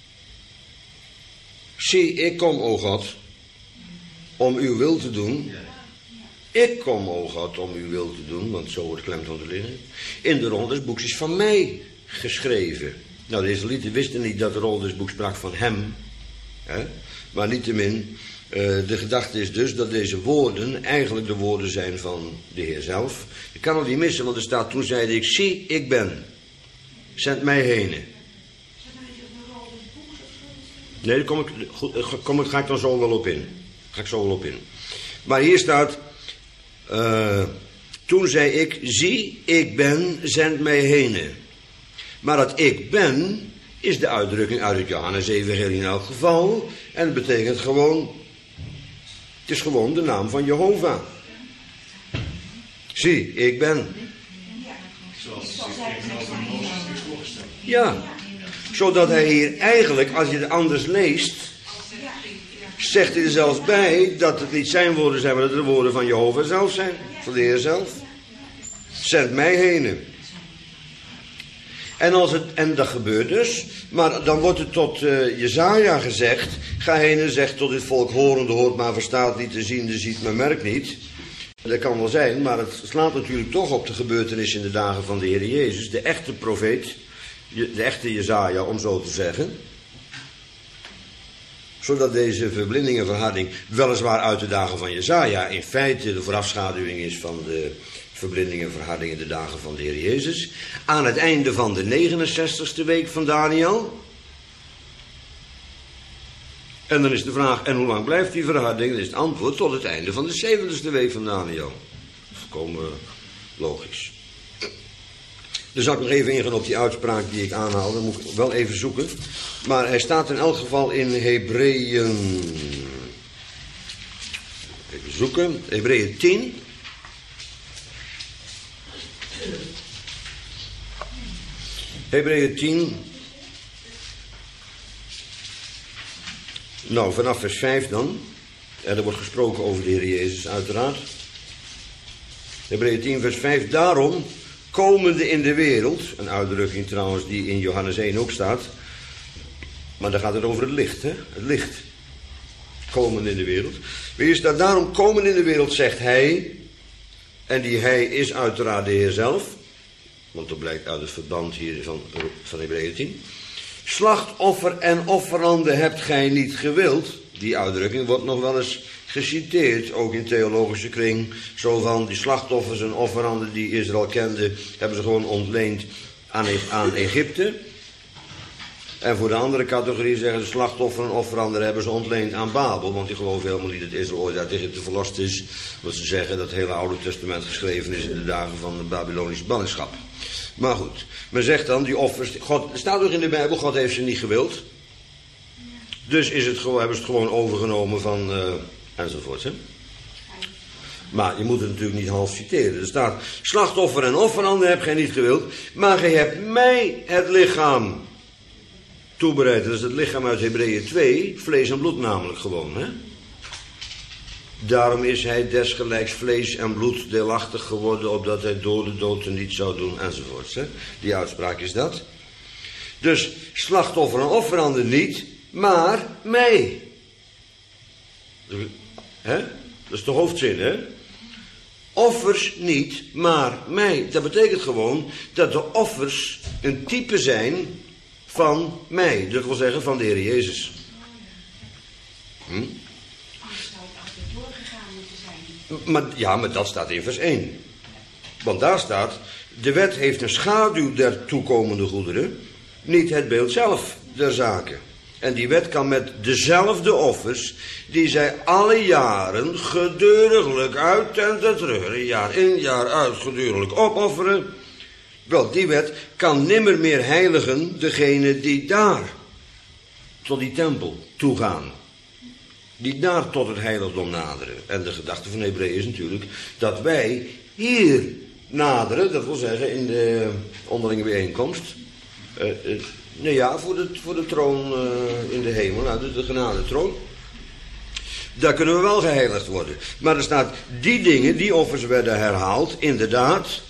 zie, ik kom, o God, om uw wil te doen. Ik kom, o God, om uw wil te doen, want zo wordt klemtoon te liggen. In de rol des boeks is van mij geschreven. Nou, de Israëlieten wisten niet dat de rol des boeks sprak van hem. Hè? Maar niettemin, uh, de gedachte is dus dat deze woorden eigenlijk de woorden zijn van de Heer zelf. Je kan het niet missen, want er staat, toen zeide ik, zie, ik ben. Zend mij heen. Nee, daar kom ik, goed, kom ik, ga ik dan zo wel op in. Ga ik zo wel op in. Maar hier staat, uh, toen zei ik, zie, ik ben, zend mij heen. Maar dat ik ben, is de uitdrukking uit het Johannes evangelie in elk geval. En het betekent gewoon, het is gewoon de naam van Jehovah. Zie, ik ben. Ja, zodat hij hier eigenlijk, als je het anders leest, zegt hij er zelfs bij dat het niet zijn woorden zijn, maar dat het de woorden van Jehovah zelf zijn. Van de Heer zelf. Zend mij heen. En, als het, en dat gebeurt dus, maar dan wordt het tot uh, Jesaja gezegd, ga heen en zeg tot dit volk, horende hoort, maar verstaat niet, te ziende ziet, maar merkt niet. Dat kan wel zijn, maar het slaat natuurlijk toch op de gebeurtenissen in de dagen van de Heer Jezus, de echte profeet, de echte Jesaja, om zo te zeggen. Zodat deze verblinding en verharding weliswaar uit de dagen van Jesaja in feite de voorafschaduwing is van de verblinding en verharding in de dagen van de Heer Jezus. Aan het einde van de negenenzestigste week van Daniel. En dan is de vraag, en hoe lang blijft die verharding? Dan is het antwoord tot het einde van de zeventigste week van Daniel. Volkomen logisch. Dan zal ik nog even ingaan op die uitspraak die ik aanhaalde. Dan moet ik wel even zoeken. Maar hij staat in elk geval in Hebreeën. Even zoeken. Hebreeën tien. Hebreeën tien. Nou, vanaf vers vijf dan. En er wordt gesproken over de Heer Jezus, uiteraard. Hebreeën tien, vers vijf. Daarom, komende in de wereld, een uitdrukking trouwens die in Johannes één ook staat. Maar dan gaat het over het licht, hè? Het licht. Komende in de wereld. Wie is dat? Daarom, komende in de wereld, zegt hij. En die hij is uiteraard de Heer zelf. Want dat blijkt uit het verband hier van, van Hebreeën tien. Slachtoffer en offerande hebt gij niet gewild. Die uitdrukking wordt nog wel eens geciteerd, ook in theologische kring. Zo van die slachtoffers en offeranden die Israël kende, hebben ze gewoon ontleend aan, aan Egypte. En voor de andere categorie zeggen ze slachtoffer en offeranden hebben ze ontleend aan Babel. Want die geloven helemaal niet dat Israël ooit uit Egypte verlost is. Want ze zeggen dat het hele Oude Testament geschreven is in de dagen van de Babylonische ballingschap. Maar goed, men zegt dan, die offers, God, er staat ook in de Bijbel, God heeft ze niet gewild. Dus is het gewoon, hebben ze het gewoon overgenomen van, uh, enzovoort. Hè? Maar je moet het natuurlijk niet half citeren. Er staat, slachtoffer en offeranden heb gij niet gewild, maar gij hebt mij het lichaam toebereid. Dat is het lichaam uit Hebreeën twee, vlees en bloed namelijk gewoon. Hè? Daarom is hij desgelijks vlees en bloed deelachtig geworden, opdat hij door de dood er niet zou doen, enzovoort. Hè? Die uitspraak is dat. Dus slachtoffer en offeranden niet, maar mij. Hè? Dat is de hoofdzin, hè? Offers niet, maar mij. Dat betekent gewoon dat de offers een type zijn van mij. Dat wil zeggen van de Heer Jezus. Hm? Maar, ja, maar dat staat in vers één. Want daar staat, de wet heeft een schaduw der toekomende goederen, niet het beeld zelf der zaken. En die wet kan met dezelfde offers, die zij alle jaren geduriglijk uit en te terug, jaar in jaar uit geduriglijk opofferen. Wel, die wet kan nimmer meer heiligen degene die daar tot die tempel toegaan. Die daar tot het heiligdom naderen. En de gedachte van Hebreeën is natuurlijk dat wij hier naderen, dat wil zeggen in de onderlinge bijeenkomst. Uh, uh, nou ja, voor de, voor de troon uh, in de hemel, nou, de, de genadetroon. Daar kunnen we wel geheiligd worden. Maar er staat, die dingen, die offers werden herhaald, inderdaad.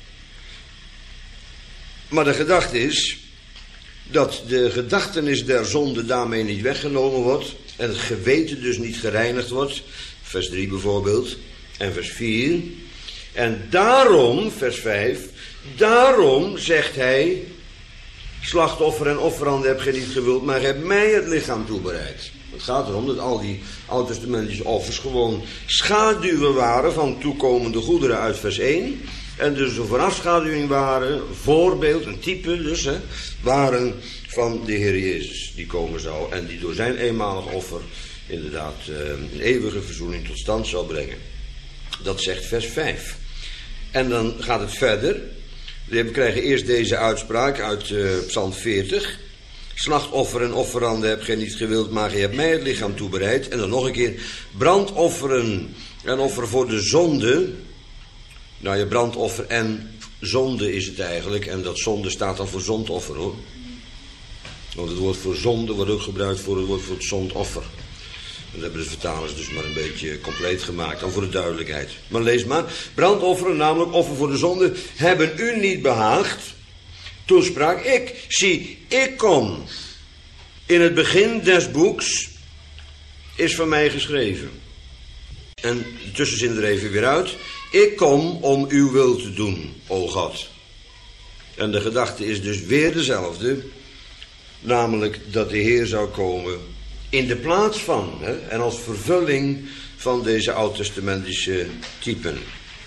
Maar de gedachte is dat de gedachtenis der zonde daarmee niet weggenomen wordt. En het geweten dus niet gereinigd wordt. Vers drie bijvoorbeeld. En vers vier. En daarom, vers vijf. Daarom zegt hij, slachtoffer en offeranden heb gij niet gewild, maar hebt mij het lichaam toebereid. Het gaat erom dat al die oud-testamentische offers gewoon schaduwen waren van toekomende goederen uit vers één. En dus een voorafschaduwing waren, voorbeeld, een type dus, hè, waren van de Heer Jezus die komen zou. En die door zijn eenmalig offer inderdaad uh, een eeuwige verzoening tot stand zou brengen. Dat zegt vers vijf. En dan gaat het verder. We krijgen eerst deze uitspraak uit uh, Psalm veertig. Slachtoffer en offeranden heb gij niet gewild, maar gij hebt mij het lichaam toebereid. En dan nog een keer, brandofferen en offer voor de zonde. Nou, je brandoffer en zonde is het eigenlijk. En dat zonde staat dan voor zondoffer, hoor. Want het woord voor zonde wordt ook gebruikt voor het woord voor het zondoffer. Dat hebben de vertalers dus maar een beetje compleet gemaakt, dan voor de duidelijkheid. Maar lees maar. Brandofferen, namelijk offer voor de zonde, hebben u niet behaagd. Toen sprak ik, zie, ik kom. In het begin des boeks is van mij geschreven. En de tussenzin er even weer uit. Ik kom om uw wil te doen, o God. En de gedachte is dus weer dezelfde. Namelijk dat de Heer zou komen in de plaats van, hè, en als vervulling van deze oud-testamentische typen.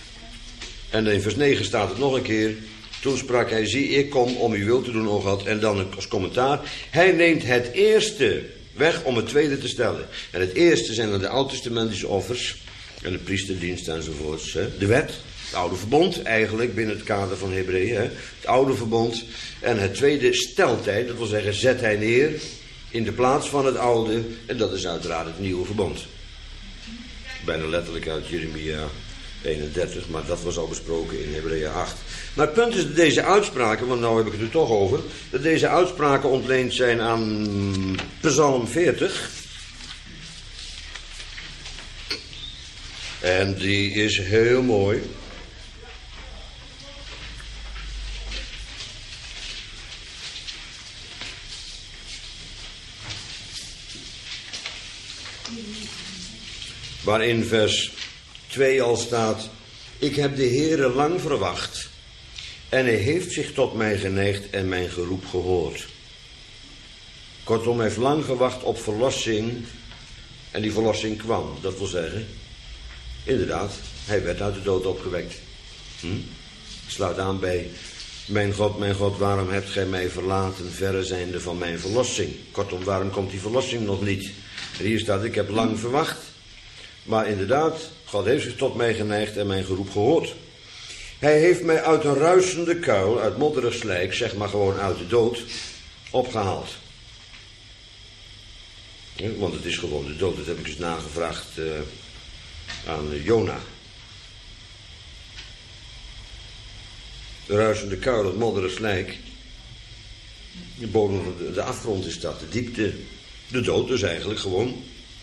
En in vers negen staat het nog een keer. Toen sprak hij, zie, ik kom om uw wil te doen, o God. En dan als commentaar. Hij neemt het eerste weg om het tweede te stellen. En het eerste zijn dan de oud-testamentische offers. En de priesterdienst enzovoorts. Hè. De wet, het oude verbond eigenlijk binnen het kader van Hebreeën. Hè. Het oude verbond. En het tweede steltijd, dat wil zeggen zet hij neer in de plaats van het oude. En dat is uiteraard het nieuwe verbond. Bijna letterlijk uit Jeremia eenendertig, maar dat was al besproken in Hebreeën acht. Maar het punt is dat deze uitspraken, want nou heb ik het er toch over, dat deze uitspraken ontleend zijn aan Psalm veertig. En die is heel mooi. Waarin vers twee al staat: ik heb de Heere lang verwacht en hij heeft zich tot mij geneigd en mijn geroep gehoord. Kortom, hij heeft lang gewacht op verlossing en die verlossing kwam. Dat wil zeggen, inderdaad, hij werd uit de dood opgewekt. Hm? Sluit aan bij: mijn God, mijn God, waarom hebt gij mij verlaten, verre zijnde van mijn verlossing? Kortom, waarom komt die verlossing nog niet? En hier staat: ik heb lang verwacht. Maar inderdaad, God heeft zich tot mij geneigd en mijn geroep gehoord. Hij heeft mij uit een ruisende kuil, uit modderig slijk, zeg maar gewoon uit de dood, opgehaald. Ja, want het is gewoon de dood, dat heb ik eens nagevraagd uh, aan uh, Jona. De ruisende kuil, het modderig slijk. De bodem van de, de afgrond is dat, de diepte, de dood dus eigenlijk gewoon.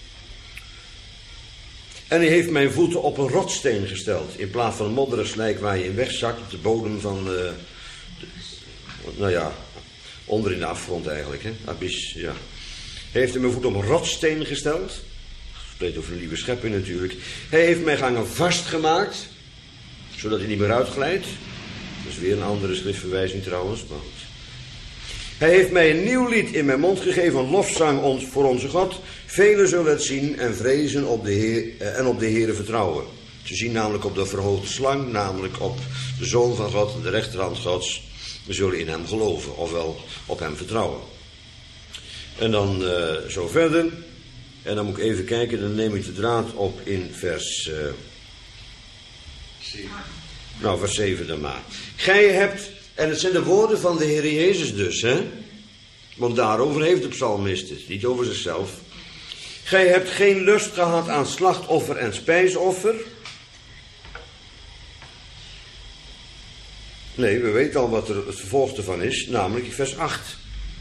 En hij heeft mijn voeten op een rotsteen gesteld, in plaats van een modderig slijk waar je in wegzakt op de bodem van, uh, de, nou ja, onder in de afgrond eigenlijk, hè, abyss, ja. Hij heeft mijn voeten op een rotsteen gesteld, spreekt over een nieuwe schepping natuurlijk. Hij heeft mijn gangen vastgemaakt, zodat hij niet meer uitglijdt. Dat is weer een andere schriftverwijzing trouwens, maar goed. Hij heeft mij een nieuw lied in mijn mond gegeven, een lofzang ons, voor onze God. Velen zullen het zien en vrezen op de Heer, eh, en op de Heere vertrouwen. Ze zien namelijk op de verhoogde slang, namelijk op de Zoon van God, de rechterhand Gods. We zullen in hem geloven, ofwel op hem vertrouwen. En dan uh, zo verder. En dan moet ik even kijken, dan neem ik de draad op in vers... Uh, nou, vers zeven dan maar. Gij hebt... En het zijn de woorden van de Heer Jezus dus, hè? Want daarover heeft de psalmist het, niet over zichzelf. Gij hebt geen lust gehad aan slachtoffer en spijsoffer. Nee, we weten al wat er het vervolg ervan is, namelijk vers acht.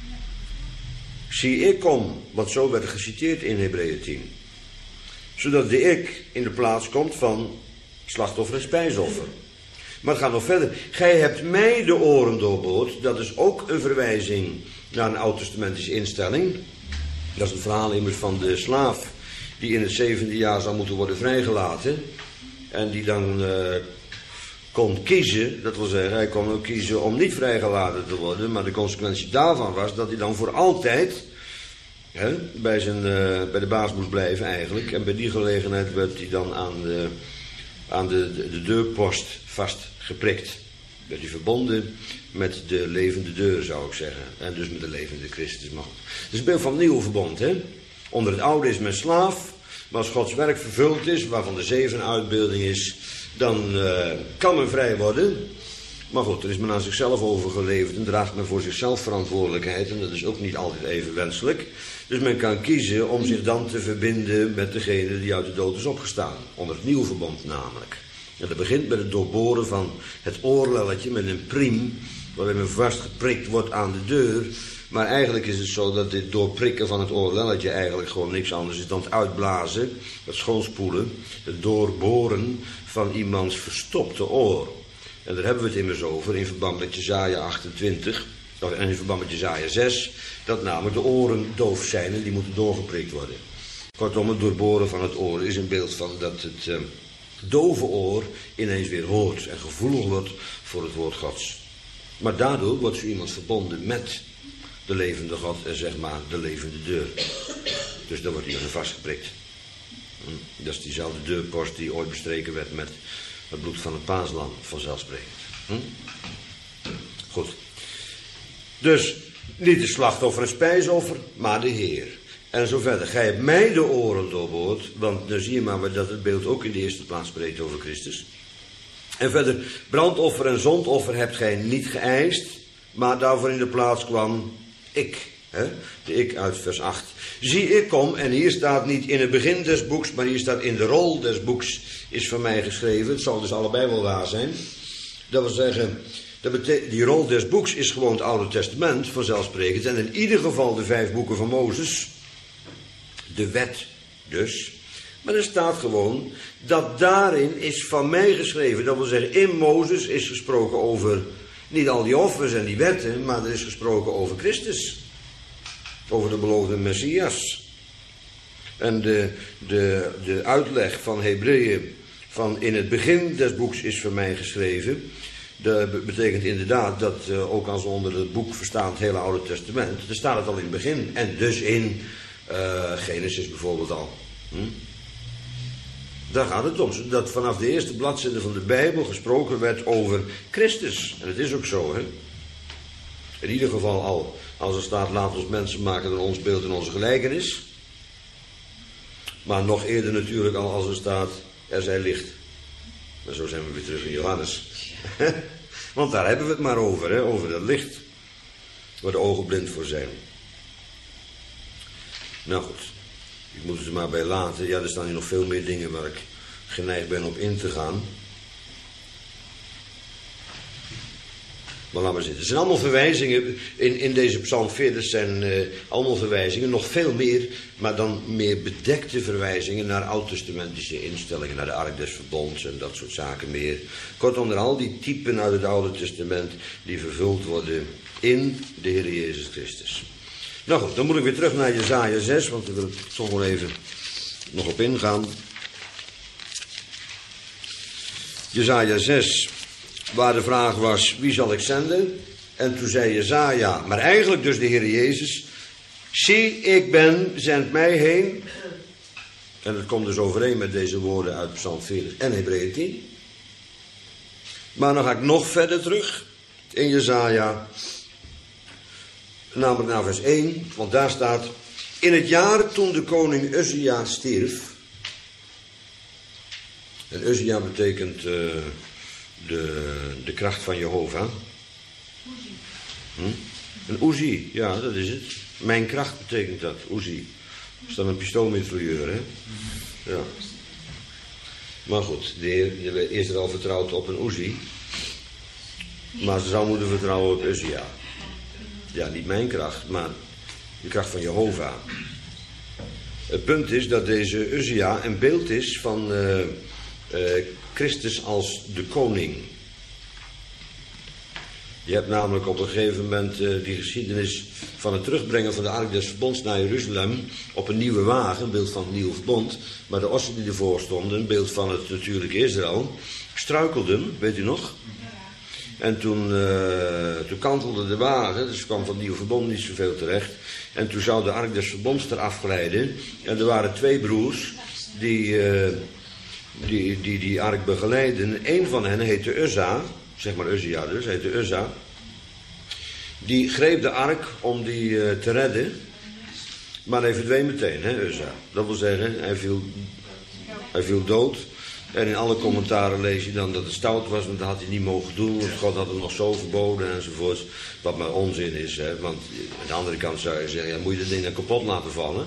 Zie, ik kom, want zo werd er geciteerd in Hebreeën tien. Zodat de ik in de plaats komt van slachtoffer en spijsoffer. Maar het gaat nog verder. Gij hebt mij de oren doorboord. Dat is ook een verwijzing naar een oud-testamentische instelling. Dat is het verhaal immers van de slaaf die in het zevende jaar zou moeten worden vrijgelaten. En die dan uh, kon kiezen. Dat wil zeggen, hij kon ook kiezen om niet vrijgelaten te worden. Maar de consequentie daarvan was dat hij dan voor altijd hè, bij, zijn, uh, bij de baas moest blijven eigenlijk. En bij die gelegenheid werd hij dan aan de, aan de, de, de deurpost vastgeprikt. Werd hij verbonden met de levende deur, zou ik zeggen. En dus met de levende Christus. Maar goed. Het is een beeld van een nieuw verbond, hè. Onder het oude is men slaaf. Maar als Gods werk vervuld is, waarvan de zeven uitbeelding is, dan uh, kan men vrij worden. Maar goed, er is men aan zichzelf overgeleverd en draagt men voor zichzelf verantwoordelijkheid. En dat is ook niet altijd even wenselijk. Dus men kan kiezen om zich dan te verbinden met degene die uit de dood is opgestaan. Onder het nieuwe verbond namelijk. En dat begint met het doorboren van het oorlelletje met een priem, waarbij men vastgeprikt wordt aan de deur. Maar eigenlijk is het zo dat dit doorprikken van het oorlelletje eigenlijk gewoon niks anders is dan het uitblazen, het schoonspoelen, het doorboren van iemands verstopte oor. En daar hebben we het immers over in verband met Jesaja achtentwintig, en in verband met Jesaja zes, dat namelijk de oren doof zijn en die moeten doorgeprikt worden. Kortom, het doorboren van het oor is een beeld van dat het uh, dove oor ineens weer hoort en gevoelig wordt voor het woord Gods. Maar daardoor wordt zo iemand verbonden met de levende God en zeg maar de levende deur. Dus daar wordt hij aan vastgeprikt. Dat is diezelfde deurpost die ooit bestreken werd met het bloed van het paaslam, vanzelfsprekend. Hm? Goed. Dus niet de slachtoffer en spijsoffer, maar de Heer. En zo verder. Gij hebt mij de oren doorboord, want dan zie je maar dat het beeld ook in de eerste plaats spreekt over Christus. En verder, brandoffer en zondoffer hebt gij niet geëist, maar daarvoor in de plaats kwam ik. Hè? De ik uit vers acht. Zie, ik kom, en hier staat niet in het begin des boeks, maar hier staat in de rol des boeks, is van mij geschreven. Het zal dus allebei wel waar zijn. Dat wil zeggen, dat betekent, die rol des boeks is gewoon het Oude Testament, vanzelfsprekend. En in ieder geval de vijf boeken van Mozes, de wet dus, Maar er staat gewoon dat daarin is van mij geschreven. Dat wil zeggen, in Mozes is gesproken over niet al die offers en die wetten, maar er is gesproken over Christus. Over de beloofde Messias. En de, de, de uitleg van Hebreeën van in het begin des boeks is voor mij geschreven. Dat betekent inderdaad dat uh, ook als we onder het boek verstaan het hele Oude Testament, er staat het al in het begin. En dus in uh, Genesis bijvoorbeeld al. Hm? Daar gaat het om. Dat vanaf de eerste bladzijde van de Bijbel gesproken werd over Christus. En het is ook zo, hè. In ieder geval al, als er staat, laat ons mensen maken naar ons beeld en onze gelijkenis. Maar nog eerder natuurlijk al als er staat, er zij licht. En zo zijn we weer terug in Johannes. Want daar hebben we het maar over, hè? Over dat licht. Waar de ogen blind voor zijn. Nou goed, ik moet het er maar bij laten. Ja, er staan hier nog veel meer dingen waar ik geneigd ben op in te gaan. Maar laat maar zitten. Het zijn allemaal verwijzingen. In, in deze psalm veertig zijn uh, allemaal verwijzingen. Nog veel meer, maar dan meer bedekte verwijzingen naar oud-testamentische instellingen. Naar de Ark des Verbonds en dat soort zaken meer. Kortom, er al die typen uit het Oude Testament die vervuld worden in de Heer Jezus Christus. Nou goed, dan moet ik weer terug naar Jesaja zes, want daar wil ik toch wel even nog op ingaan. Jesaja zes, waar de vraag was, wie zal ik zenden? En toen zei Jesaja, maar eigenlijk dus de Heer Jezus, zie, ik ben, zend mij heen. En dat komt dus overeen met deze woorden uit Psalm veertig en Hebreeën tien. Maar dan ga ik nog verder terug in Jesaja, namelijk naar vers één, want daar staat, in het jaar toen de koning Uzia stierf. En Uzia betekent uh, de, de kracht van Jehovah. Hm? Een Uzi, ja, dat is het. Mijn kracht betekent dat, Uzi. Dat is dan een pistoolmitrailleur, hè? Ja. Maar goed, de Heer is er al vertrouwd op een Uzi. Maar ze zou moeten vertrouwen op Uzia. Ja, niet mijn kracht, maar de kracht van Jehovah. Het punt is dat deze Uzia een beeld is van uh, uh, Christus als de koning. Je hebt namelijk op een gegeven moment uh, die geschiedenis van het terugbrengen van de Ark des Verbonds naar Jeruzalem op een nieuwe wagen, een beeld van het nieuwe verbond. Maar de ossen die ervoor stonden, een beeld van het natuurlijke Israël, struikelden, weet u nog? En toen, uh, toen kantelde de wagen, dus kwam van het nieuwe verbond niet zoveel terecht. En toen zou de Ark des Verbonds eraf glijden. En er waren twee broers die uh, die, die die ark begeleiden. Eén van hen heette Uzza, zeg maar Uzia dus, heette Uzza. Die greep de ark om die uh, te redden. Maar hij verdween meteen, hè, Uzza. Dat wil zeggen, hij viel, hij viel dood. En in alle commentaren lees je dan dat het stout was, want dat had hij niet mogen doen. Want God had hem nog zo verboden enzovoort. Wat maar onzin is, hè. Want aan de andere kant zou je zeggen, ja, moet je dat ding dan kapot laten vallen?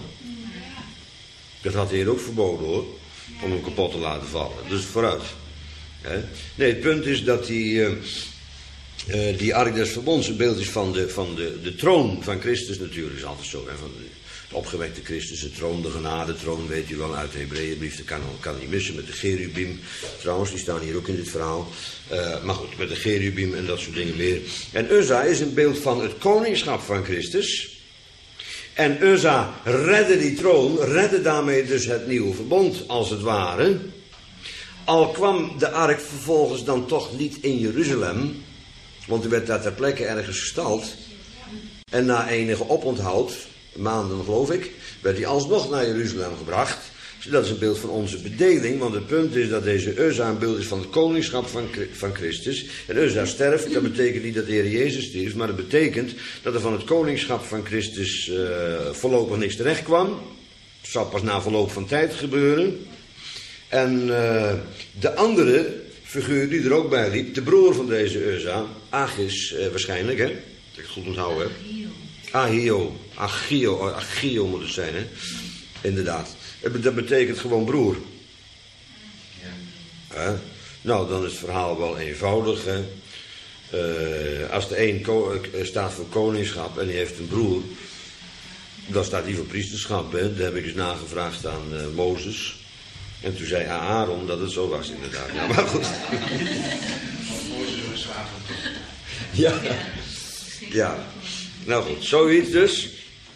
Dat had hij ook verboden, hoor. Om hem kapot te laten vallen. Dus vooruit. Hè? Nee, het punt is dat die, uh, uh, die Ark des Verbonds een beeld is van de, van de, de troon van Christus natuurlijk. Is altijd zo, hè. Van de, de opgewekte Christus, de troon, de genadetroon, weet u wel, uit de Hebreeënbrief. Dat kan, kan niet missen met de cherubim. Trouwens, die staan hier ook in dit verhaal. Uh, maar goed, met de cherubim en dat soort dingen meer. En Uzza is een beeld van het koningschap van Christus. En Uzza redde die troon, redde daarmee dus het nieuwe verbond, als het ware. Al kwam de ark vervolgens dan toch niet in Jeruzalem, want er werd daar ter plekke ergens gestald. En na enige oponthoud, maanden geloof ik, werd hij alsnog naar Jeruzalem gebracht. Dus dat is een beeld van onze bedeling, want het punt is dat deze Uzza een beeld is van het koningschap van, van Christus. En Uzza sterft, dat betekent niet dat de Heer Jezus stierf, maar dat betekent dat er van het koningschap van Christus uh, voorlopig niks terecht kwam. Het zal pas na verloop van tijd gebeuren. En uh, de andere figuur die er ook bij liep, de broer van deze Uzza, Achis uh, waarschijnlijk, hè, dat ik het goed onthouden heb. Ahio, Achio, Achio moet het zijn, hè, inderdaad. Dat betekent gewoon broer. Ja. Uh, nou, dan is het verhaal wel eenvoudig. Hè? Uh, als de een ko- staat voor koningschap en die heeft een broer, dan staat hij voor priesterschap. Hè? Dat heb ik eens nagevraagd aan uh, Mozes. En toen zei Aaron dat het zo was inderdaad. Ja, maar goed. Ja. Ja. Nou goed, zoiets dus.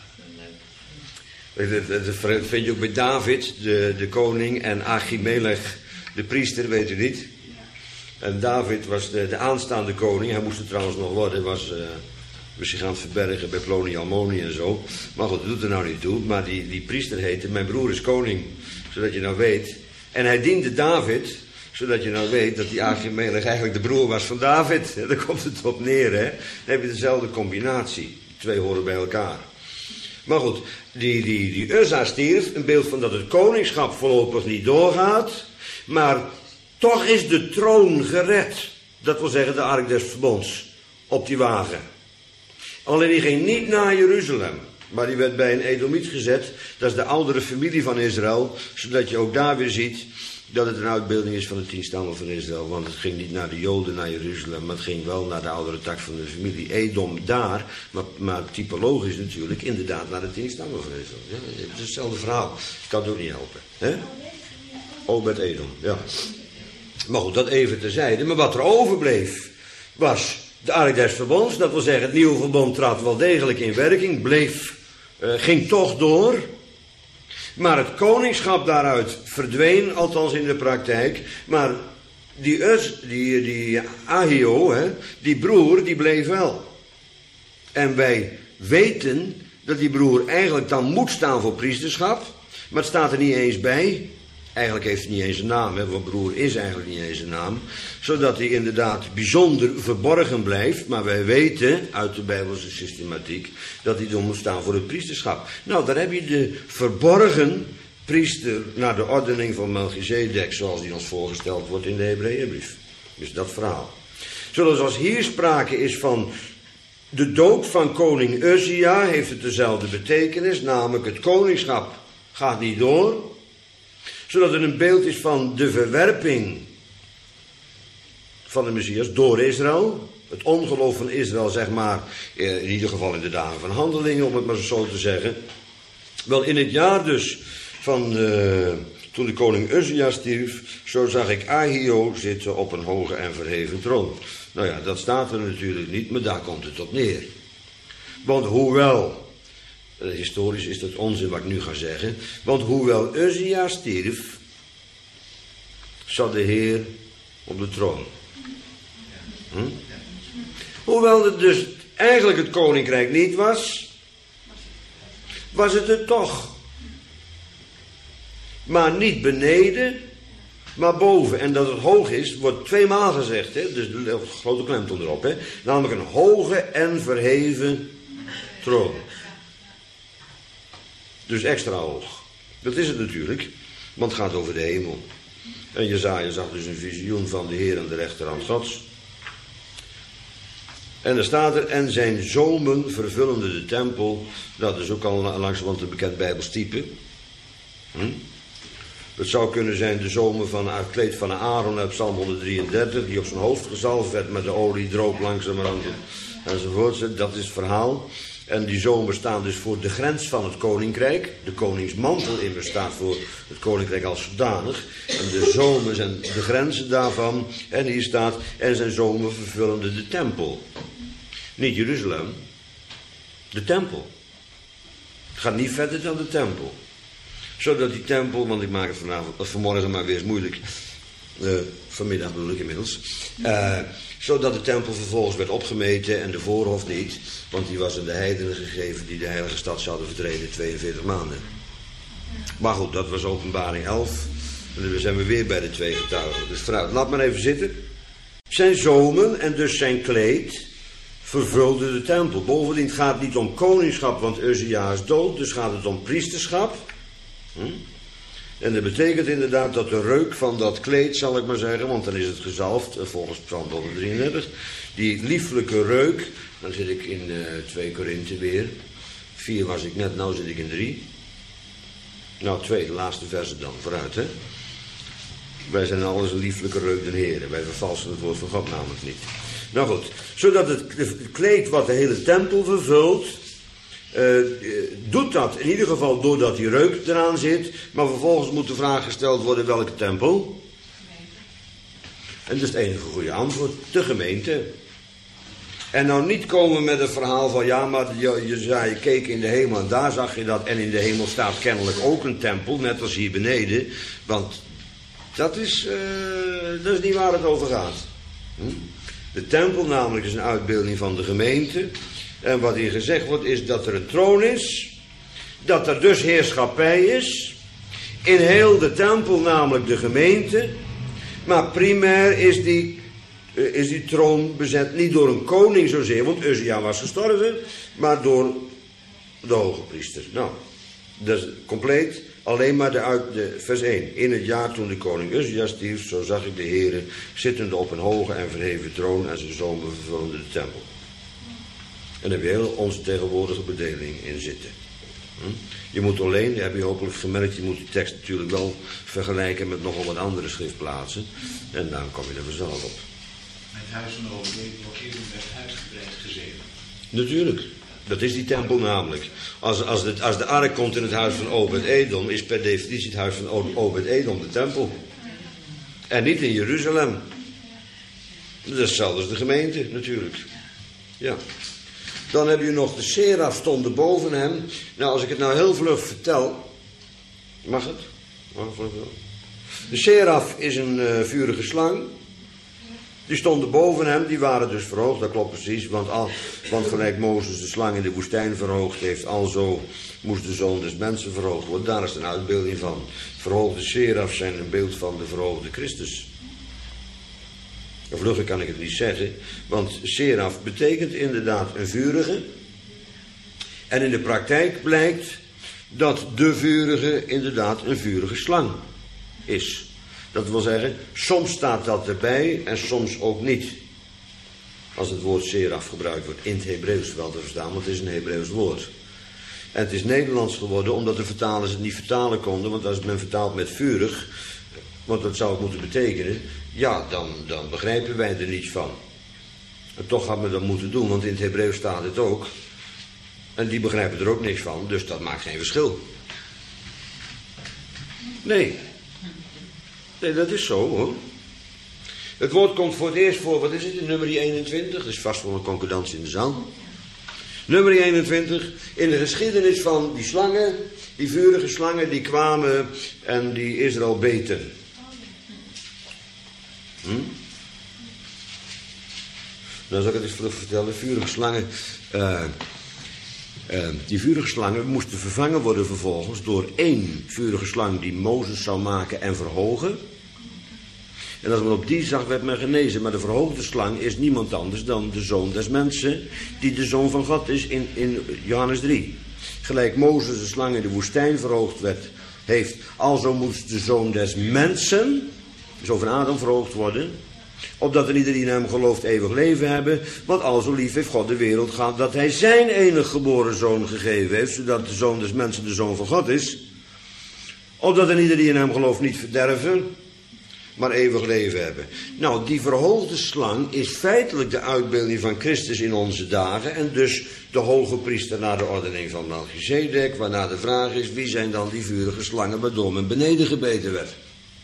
Dat vind je ook bij David, de, de koning, en Achimelech, de priester, weet u niet. En David was de, de aanstaande koning. Hij moest het trouwens nog worden. Was, uh, was zich aan het verbergen bij Ploni Almoni en zo. Maar goed, dat doet er nou niet toe. Maar die, die priester heette, mijn broer is koning. Zodat je nou weet. En hij diende David. Zodat je nou weet dat die Achimelech eigenlijk de broer was van David. Daar komt het op neer, hè. Dan heb je dezelfde combinatie. Die twee horen bij elkaar. Maar goed, die, die, die Uzza stierf. Een beeld van dat het koningschap voorlopig niet doorgaat. Maar toch is de troon gered. Dat wil zeggen de ark des verbonds. Op die wagen. Alleen die ging niet naar Jeruzalem. Maar die werd bij een Edomiet gezet. Dat is de oudere familie van Israël. Zodat je ook daar weer ziet dat het een uitbeelding is van de tien stammen van Israël. Want het ging niet naar de Joden, naar Jeruzalem. Maar het ging wel naar de oudere tak van de familie. Edom daar. Maar, maar typologisch natuurlijk inderdaad naar de tien stammen van Israël. Ja, het is hetzelfde verhaal. Ik kan het ook niet helpen. Hè? Obed Edom, ja. Maar goed, dat even terzijde. Maar wat er overbleef was de ark des verbonds. Dat wil zeggen, het nieuwe verbond trad wel degelijk in werking. Bleef, uh, ging toch door. Maar het koningschap daaruit verdween, althans in de praktijk. Maar die, Uz, die, die Ahio, hè, die broer, die bleef wel. En wij weten dat die broer eigenlijk dan moet staan voor priesterschap. Maar het staat er niet eens bij. Eigenlijk heeft hij niet eens een naam, hè, want broer is eigenlijk niet eens een naam. Zodat hij inderdaad bijzonder verborgen blijft. Maar wij weten uit de Bijbelse systematiek dat hij dan moet staan voor het priesterschap. Nou, daar heb je de verborgen priester naar de ordening van Melchizedek, zoals die ons voorgesteld wordt in de Hebreeënbrief. Dus dat verhaal. Zoals hier sprake is van de dood van koning Uzia, heeft het dezelfde betekenis, namelijk het koningschap gaat niet door. Zodat het een beeld is van de verwerping van de Messias door Israël. Het ongeloof van Israël, zeg maar, in ieder geval in de dagen van Handelingen, om het maar zo te zeggen. Wel, in het jaar dus van, uh, toen de koning Uzia stierf, zo zag ik Ahio zitten op een hoge en verheven troon. Nou ja, dat staat er natuurlijk niet, maar daar komt het op neer. Want hoewel... Historisch is dat onzin wat ik nu ga zeggen. Want hoewel Uzia stierf, zat de Heer op de troon. Hm? Hoewel het dus eigenlijk het koninkrijk niet was, was het het toch. Maar niet beneden, maar boven. En dat het hoog is, wordt tweemaal gezegd. Hè? Dus de grote klemtoon erop. Hè? Namelijk een hoge en verheven troon. Dus extra hoog. Dat is het natuurlijk, want het gaat over de hemel. En Jesaja zag dus een visioen van de Heer aan de rechterhand Gods. En er staat er, en zijn zomen vervullende de tempel. Dat is ook al langzamerhand een bekend Bijbels type. Hm? Het zou kunnen zijn de zomen van het kleed van Aaron uit Psalm honderddrieëndertig, die op zijn hoofd gezalfd werd met de olie, droop langzamerhand enzovoort. Dat is het verhaal. En die zomen staan dus voor de grens van het koninkrijk. De koningsmantel immers staat voor het koninkrijk als zodanig. En de zomen zijn de grenzen daarvan. En hier staat, en zijn zomen vervullende de tempel. Niet Jeruzalem, de tempel. Het gaat niet verder dan de tempel. Zodat die tempel, want ik maak het vanavond, of vanmorgen maar weer eens moeilijk. Uh, vanmiddag bedoel ik inmiddels. Uh, zodat de tempel vervolgens werd opgemeten en de voorhof niet. Want die was aan de heidenen gegeven die de heilige stad zouden vertreden tweeënveertig maanden. Maar goed, dat was openbaring elf. En dan zijn we weer bij de twee getuigen. Dus vooruit, laat maar even zitten. Zijn zomen en dus zijn kleed vervulde de tempel. Bovendien gaat het niet om koningschap, want Uzia is dood. Dus gaat het om priesterschap. Hm? En dat betekent inderdaad dat de reuk van dat kleed, zal ik maar zeggen, want dan is het gezalfd, volgens Psalm honderddrieëndertig, die lieflijke reuk, dan zit ik in uh, twee Korinthe weer, vier was ik net, nou zit ik in drie. Nou, twee, de laatste versen dan, vooruit hè. Wij zijn alles een lieflijke reuk den Heere, wij vervalsen het woord van God namelijk niet. Nou goed, zodat het, het kleed wat de hele tempel vervult, Uh, doet dat in ieder geval doordat die reuk eraan zit. Maar vervolgens moet de vraag gesteld worden welke tempel. En dat is het enige goede antwoord. De gemeente. En nou niet komen met een verhaal van ja, maar je, je, zei, je keek in de hemel en daar zag je dat. En in de hemel staat kennelijk ook een tempel, net als hier beneden. Want dat is, uh, dat is niet waar het over gaat. Hm? De tempel namelijk is een uitbeelding van de gemeente. En wat hier gezegd wordt is dat er een troon is. Dat er dus heerschappij is. In heel de tempel namelijk de gemeente. Maar primair is die, uh, is die troon bezet niet door een koning zozeer. Want Uzia was gestorven. Maar door de hoge priester. Nou, dat is compleet. Alleen maar de, uit de vers één. In het jaar toen de koning Uzia stierf, zo zag ik de Heere zittende op een hoge en verheven troon en zijn zonen vervulden de tempel. En daar heb je heel onze tegenwoordige bedeling in zitten. Hm? Je moet alleen, dat heb je hopelijk gemerkt, je moet die tekst natuurlijk wel vergelijken met nogal wat andere schriftplaatsen. En dan kom je er vanzelf op. Het huis van Obed wordt eerder werd uitgebreid gezegend. Natuurlijk. Dat is die tempel namelijk. Als, als, de, als de ark komt in het huis van Obed-Edom, is per definitie het huis van Obed-Edom de tempel. En niet in Jeruzalem. Dat is hetzelfde als de gemeente, natuurlijk. Ja. Dan heb je nog de seraf stonden boven hem. Nou, als ik het nou heel vlug vertel. Mag het? Mag het vlug wel? De seraf is een uh, vurige slang. Die stonden boven hem, die waren dus verhoogd, dat klopt precies. Want, al, want gelijk Mozes de slang in de woestijn verhoogd heeft, alzo moest de zoon des mensen verhoogd worden. Daar is een uitbeelding van. Verhoogde seraf zijn een beeld van de verhoogde Christus. Vlugger kan ik het niet zeggen, want seraf betekent inderdaad een vurige. En in de praktijk blijkt dat de vurige inderdaad een vurige slang is. Dat wil zeggen, soms staat dat erbij en soms ook niet. Als het woord seraf gebruikt wordt, in het Hebreeuws wel te verstaan, want het is een Hebreeuws woord. En het is Nederlands geworden omdat de vertalers het niet vertalen konden, want als men vertaalt met vurig, want dat zou het moeten betekenen, ja, dan, dan begrijpen wij er niets van. En toch had men dat moeten doen, want in het Hebreeuws staat het ook. En die begrijpen er ook niks van, dus dat maakt geen verschil. Nee. Nee, dat is zo hoor. Het woord komt voor het eerst voor, wat is het, in nummer eenentwintig? Dat is vast wel een concordantie in de zaal. Nummer eenentwintig, in de geschiedenis van die slangen, die vurige slangen, die kwamen en die Israël beten. Hm? Dan zal ik het eens vlug vertellen. Vurige slangen, uh, uh, die vurige slangen moesten vervangen worden vervolgens door één vurige slang die Mozes zou maken en verhogen. En als men op die zag, werd men genezen. Maar de verhoogde slang is niemand anders dan de zoon des mensen, die de zoon van God is in, in Johannes drie. Gelijk Mozes de slang in de woestijn verhoogd werd, heeft, alzo moest de zoon des mensen, zo van Adam, verhoogd worden, opdat er ieder die in hem gelooft eeuwig leven hebben. Want alzo lief heeft God de wereld gehad, dat hij zijn enig geboren zoon gegeven heeft, zodat de zoon des mensen de zoon van God is. Opdat er ieder die in hem gelooft niet verderven, maar eeuwig leven hebben. Nou, die verhoogde slang is feitelijk de uitbeelding van Christus in onze dagen. En dus de hoge priester naar de ordening van Melchizedek. Waarna de vraag is, wie zijn dan die vurige slangen waardoor men beneden gebeten werd?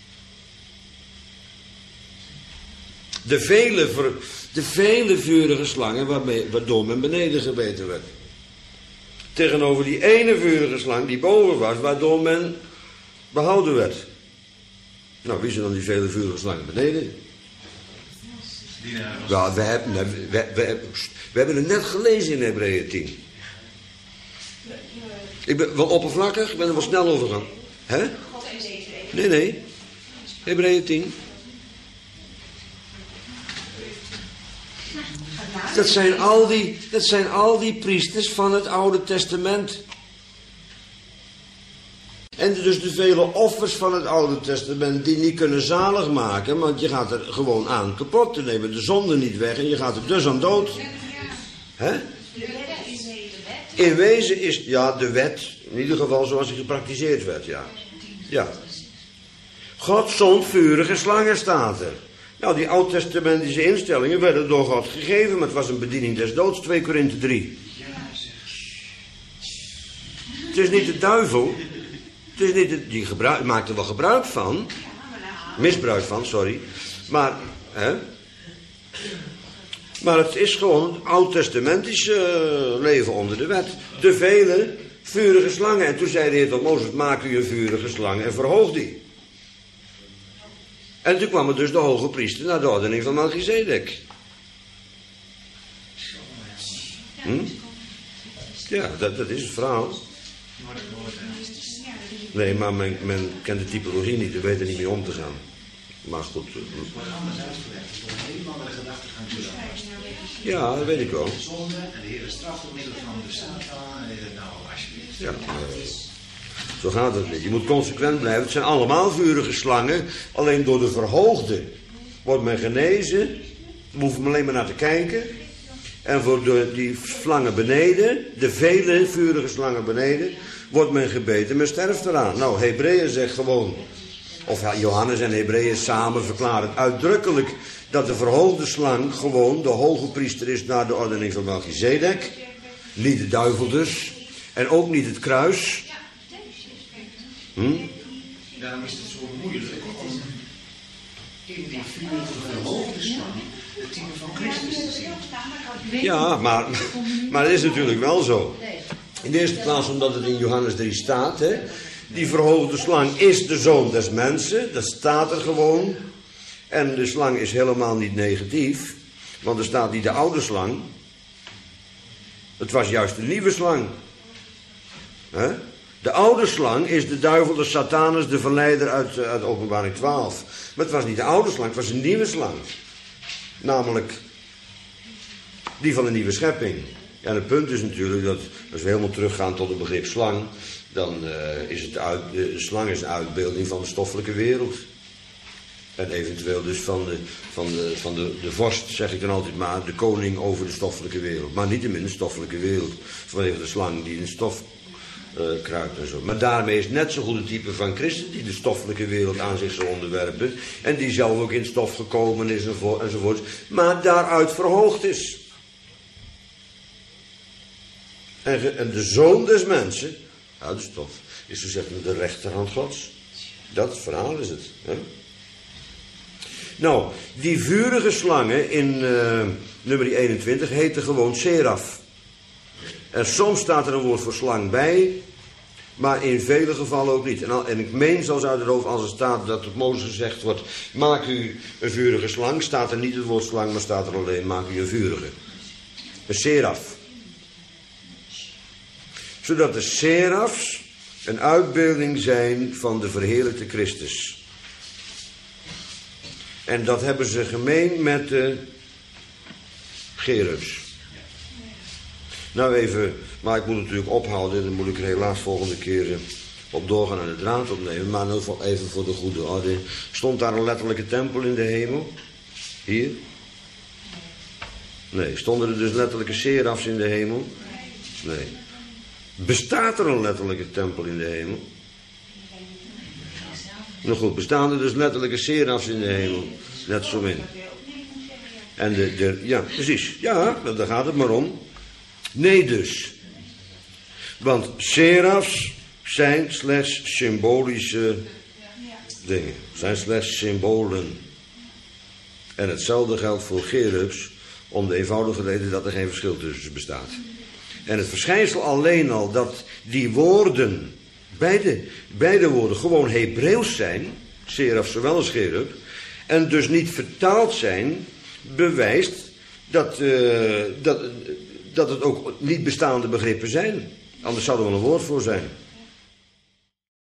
De vele, ver, de vele vurige slangen waarmee, waardoor men beneden gebeten werd. Tegenover die ene vurige slang die boven was, waardoor men behouden werd. Nou, wie zijn dan die vele vurige slangen beneden? Ja, we hebben, we, we, we, we hebben het net gelezen in Hebreeën tien. Ik ben wel oppervlakkig, ik ben er wel snel over gegaan. Hè? Nee, nee. Hebreeën tien. Dat zijn, al die, dat zijn al die priesters van het Oude Testament. En dus de vele offers van het Oude Testament die niet kunnen zalig maken, want je gaat er gewoon aan kapot. Te nemen de zonde niet weg en je gaat er dus aan dood. Hè? In wezen is, ja, de wet, in ieder geval zoals die gepraktiseerd werd, ja. Ja. God zond vurige slangen, staat er. Nou, die oud-testamentische instellingen werden door God gegeven, maar het was een bediening des doods, twee Korinthe drie. Het is niet de duivel. Het is niet de, die gebruik, maakt er wel gebruik van. Misbruik van, sorry. Maar, hè? Maar het is gewoon het oud-testamentisch uh, leven onder de wet. De vele vurige slangen. En toen zei de Heer tot Mozes, maak u een vurige slang en verhoog die. En toen kwam er dus de hoge priester naar de ordening van Melchizedek. Hm? Ja, dat, dat is het verhaal. Nee, maar men, men kent de typologie niet, we weten er niet mee om te gaan. Maar goed. Het wordt anders uitgelegd. Het wordt helemaal met de gedachtegang toegepast. Ja, dat weet ik wel. Zonde en de Heer straft door middel van de Satan. Nou, alsjeblieft. Ja, uh, zo gaat het niet. Je moet consequent blijven. Het zijn allemaal vurige slangen. Alleen door de verhoogde wordt men genezen. We hoeven alleen maar naar te kijken. En voor de, die slangen beneden, de vele vurige slangen beneden, wordt men gebeten, men sterft eraan. Nou, Hebreeën zegt gewoon, of ja, Johannes en Hebreeën samen verklaren uitdrukkelijk dat de verhoogde slang gewoon de hoge priester is naar de ordening van Melchizedek. Niet de duivel dus. En ook niet het kruis. Hm? Daarom is het zo moeilijk om in die vurige verhoogde slang het type van Christus te zien. Ja, maar, maar het is natuurlijk wel zo. In de eerste plaats omdat het in Johannes drie staat. Hè? Die verhoogde slang is de zoon des mensen. Dat staat er gewoon. En de slang is helemaal niet negatief. Want er staat niet de oude slang. Het was juist de nieuwe slang. Hè? De oude slang is de duivel, de Satanus, de verleider uit, uit Openbaring twaalf. Maar het was niet de oude slang, het was een nieuwe slang. Namelijk die van de nieuwe schepping. En het punt is natuurlijk dat, als we helemaal teruggaan tot het begrip slang, dan uh, is het uit, de slang is een uitbeelding van de stoffelijke wereld. En eventueel dus van de, van de, van de, de vorst, zeg ik dan altijd maar, de koning over de stoffelijke wereld. Maar niet in de stoffelijke wereld, vanwege de slang die in stof uh, kruipt en zo. Maar daarmee is net zo goed het type van Christus die de stoffelijke wereld aan zich zal onderwerpen. En die zelf ook in stof gekomen is enzovoort. Maar daaruit verhoogd is. En, en de zoon des mensen, uit de stof, is dus echt de rechterhand Gods. Dat verhaal is het. Hè? Nou, die vurige slangen in uh, nummer eenentwintig heten gewoon seraf. En soms staat er een woord voor slang bij, maar in vele gevallen ook niet. En, al, en ik meen zelfs uit het hoofd als er staat dat het Mozes gezegd wordt, maak u een vurige slang, staat er niet het woord slang, maar staat er alleen, maak u een vurige. Een seraf. Zodat de serafs een uitbeelding zijn van de verheerlijkte Christus. En dat hebben ze gemeen met de cherubs. Nou even, maar ik moet natuurlijk ophouden. Dan moet ik er helaas volgende keer op doorgaan en de draad opnemen. Maar nu even voor de goede orde. Stond daar een letterlijke tempel in de hemel? Hier? Nee. Stonden er dus letterlijke serafs in de hemel? Nee. Bestaat er een letterlijke tempel in de hemel? Nou goed, bestaan er dus letterlijke serafs in de hemel? Net zo min. En de, de, ja, precies. Ja, daar gaat het maar om. Nee dus. Want serafs zijn slechts symbolische dingen. Zijn slechts symbolen. En hetzelfde geldt voor cherubs, om de eenvoudige reden dat er geen verschil tussen ze bestaat. En het verschijnsel alleen al dat die woorden, beide, beide woorden gewoon Hebreeuws zijn, seraf zowel als cherub, en dus niet vertaald zijn, bewijst dat, uh, dat, dat het ook niet bestaande begrippen zijn. Anders zou er wel een woord voor zijn.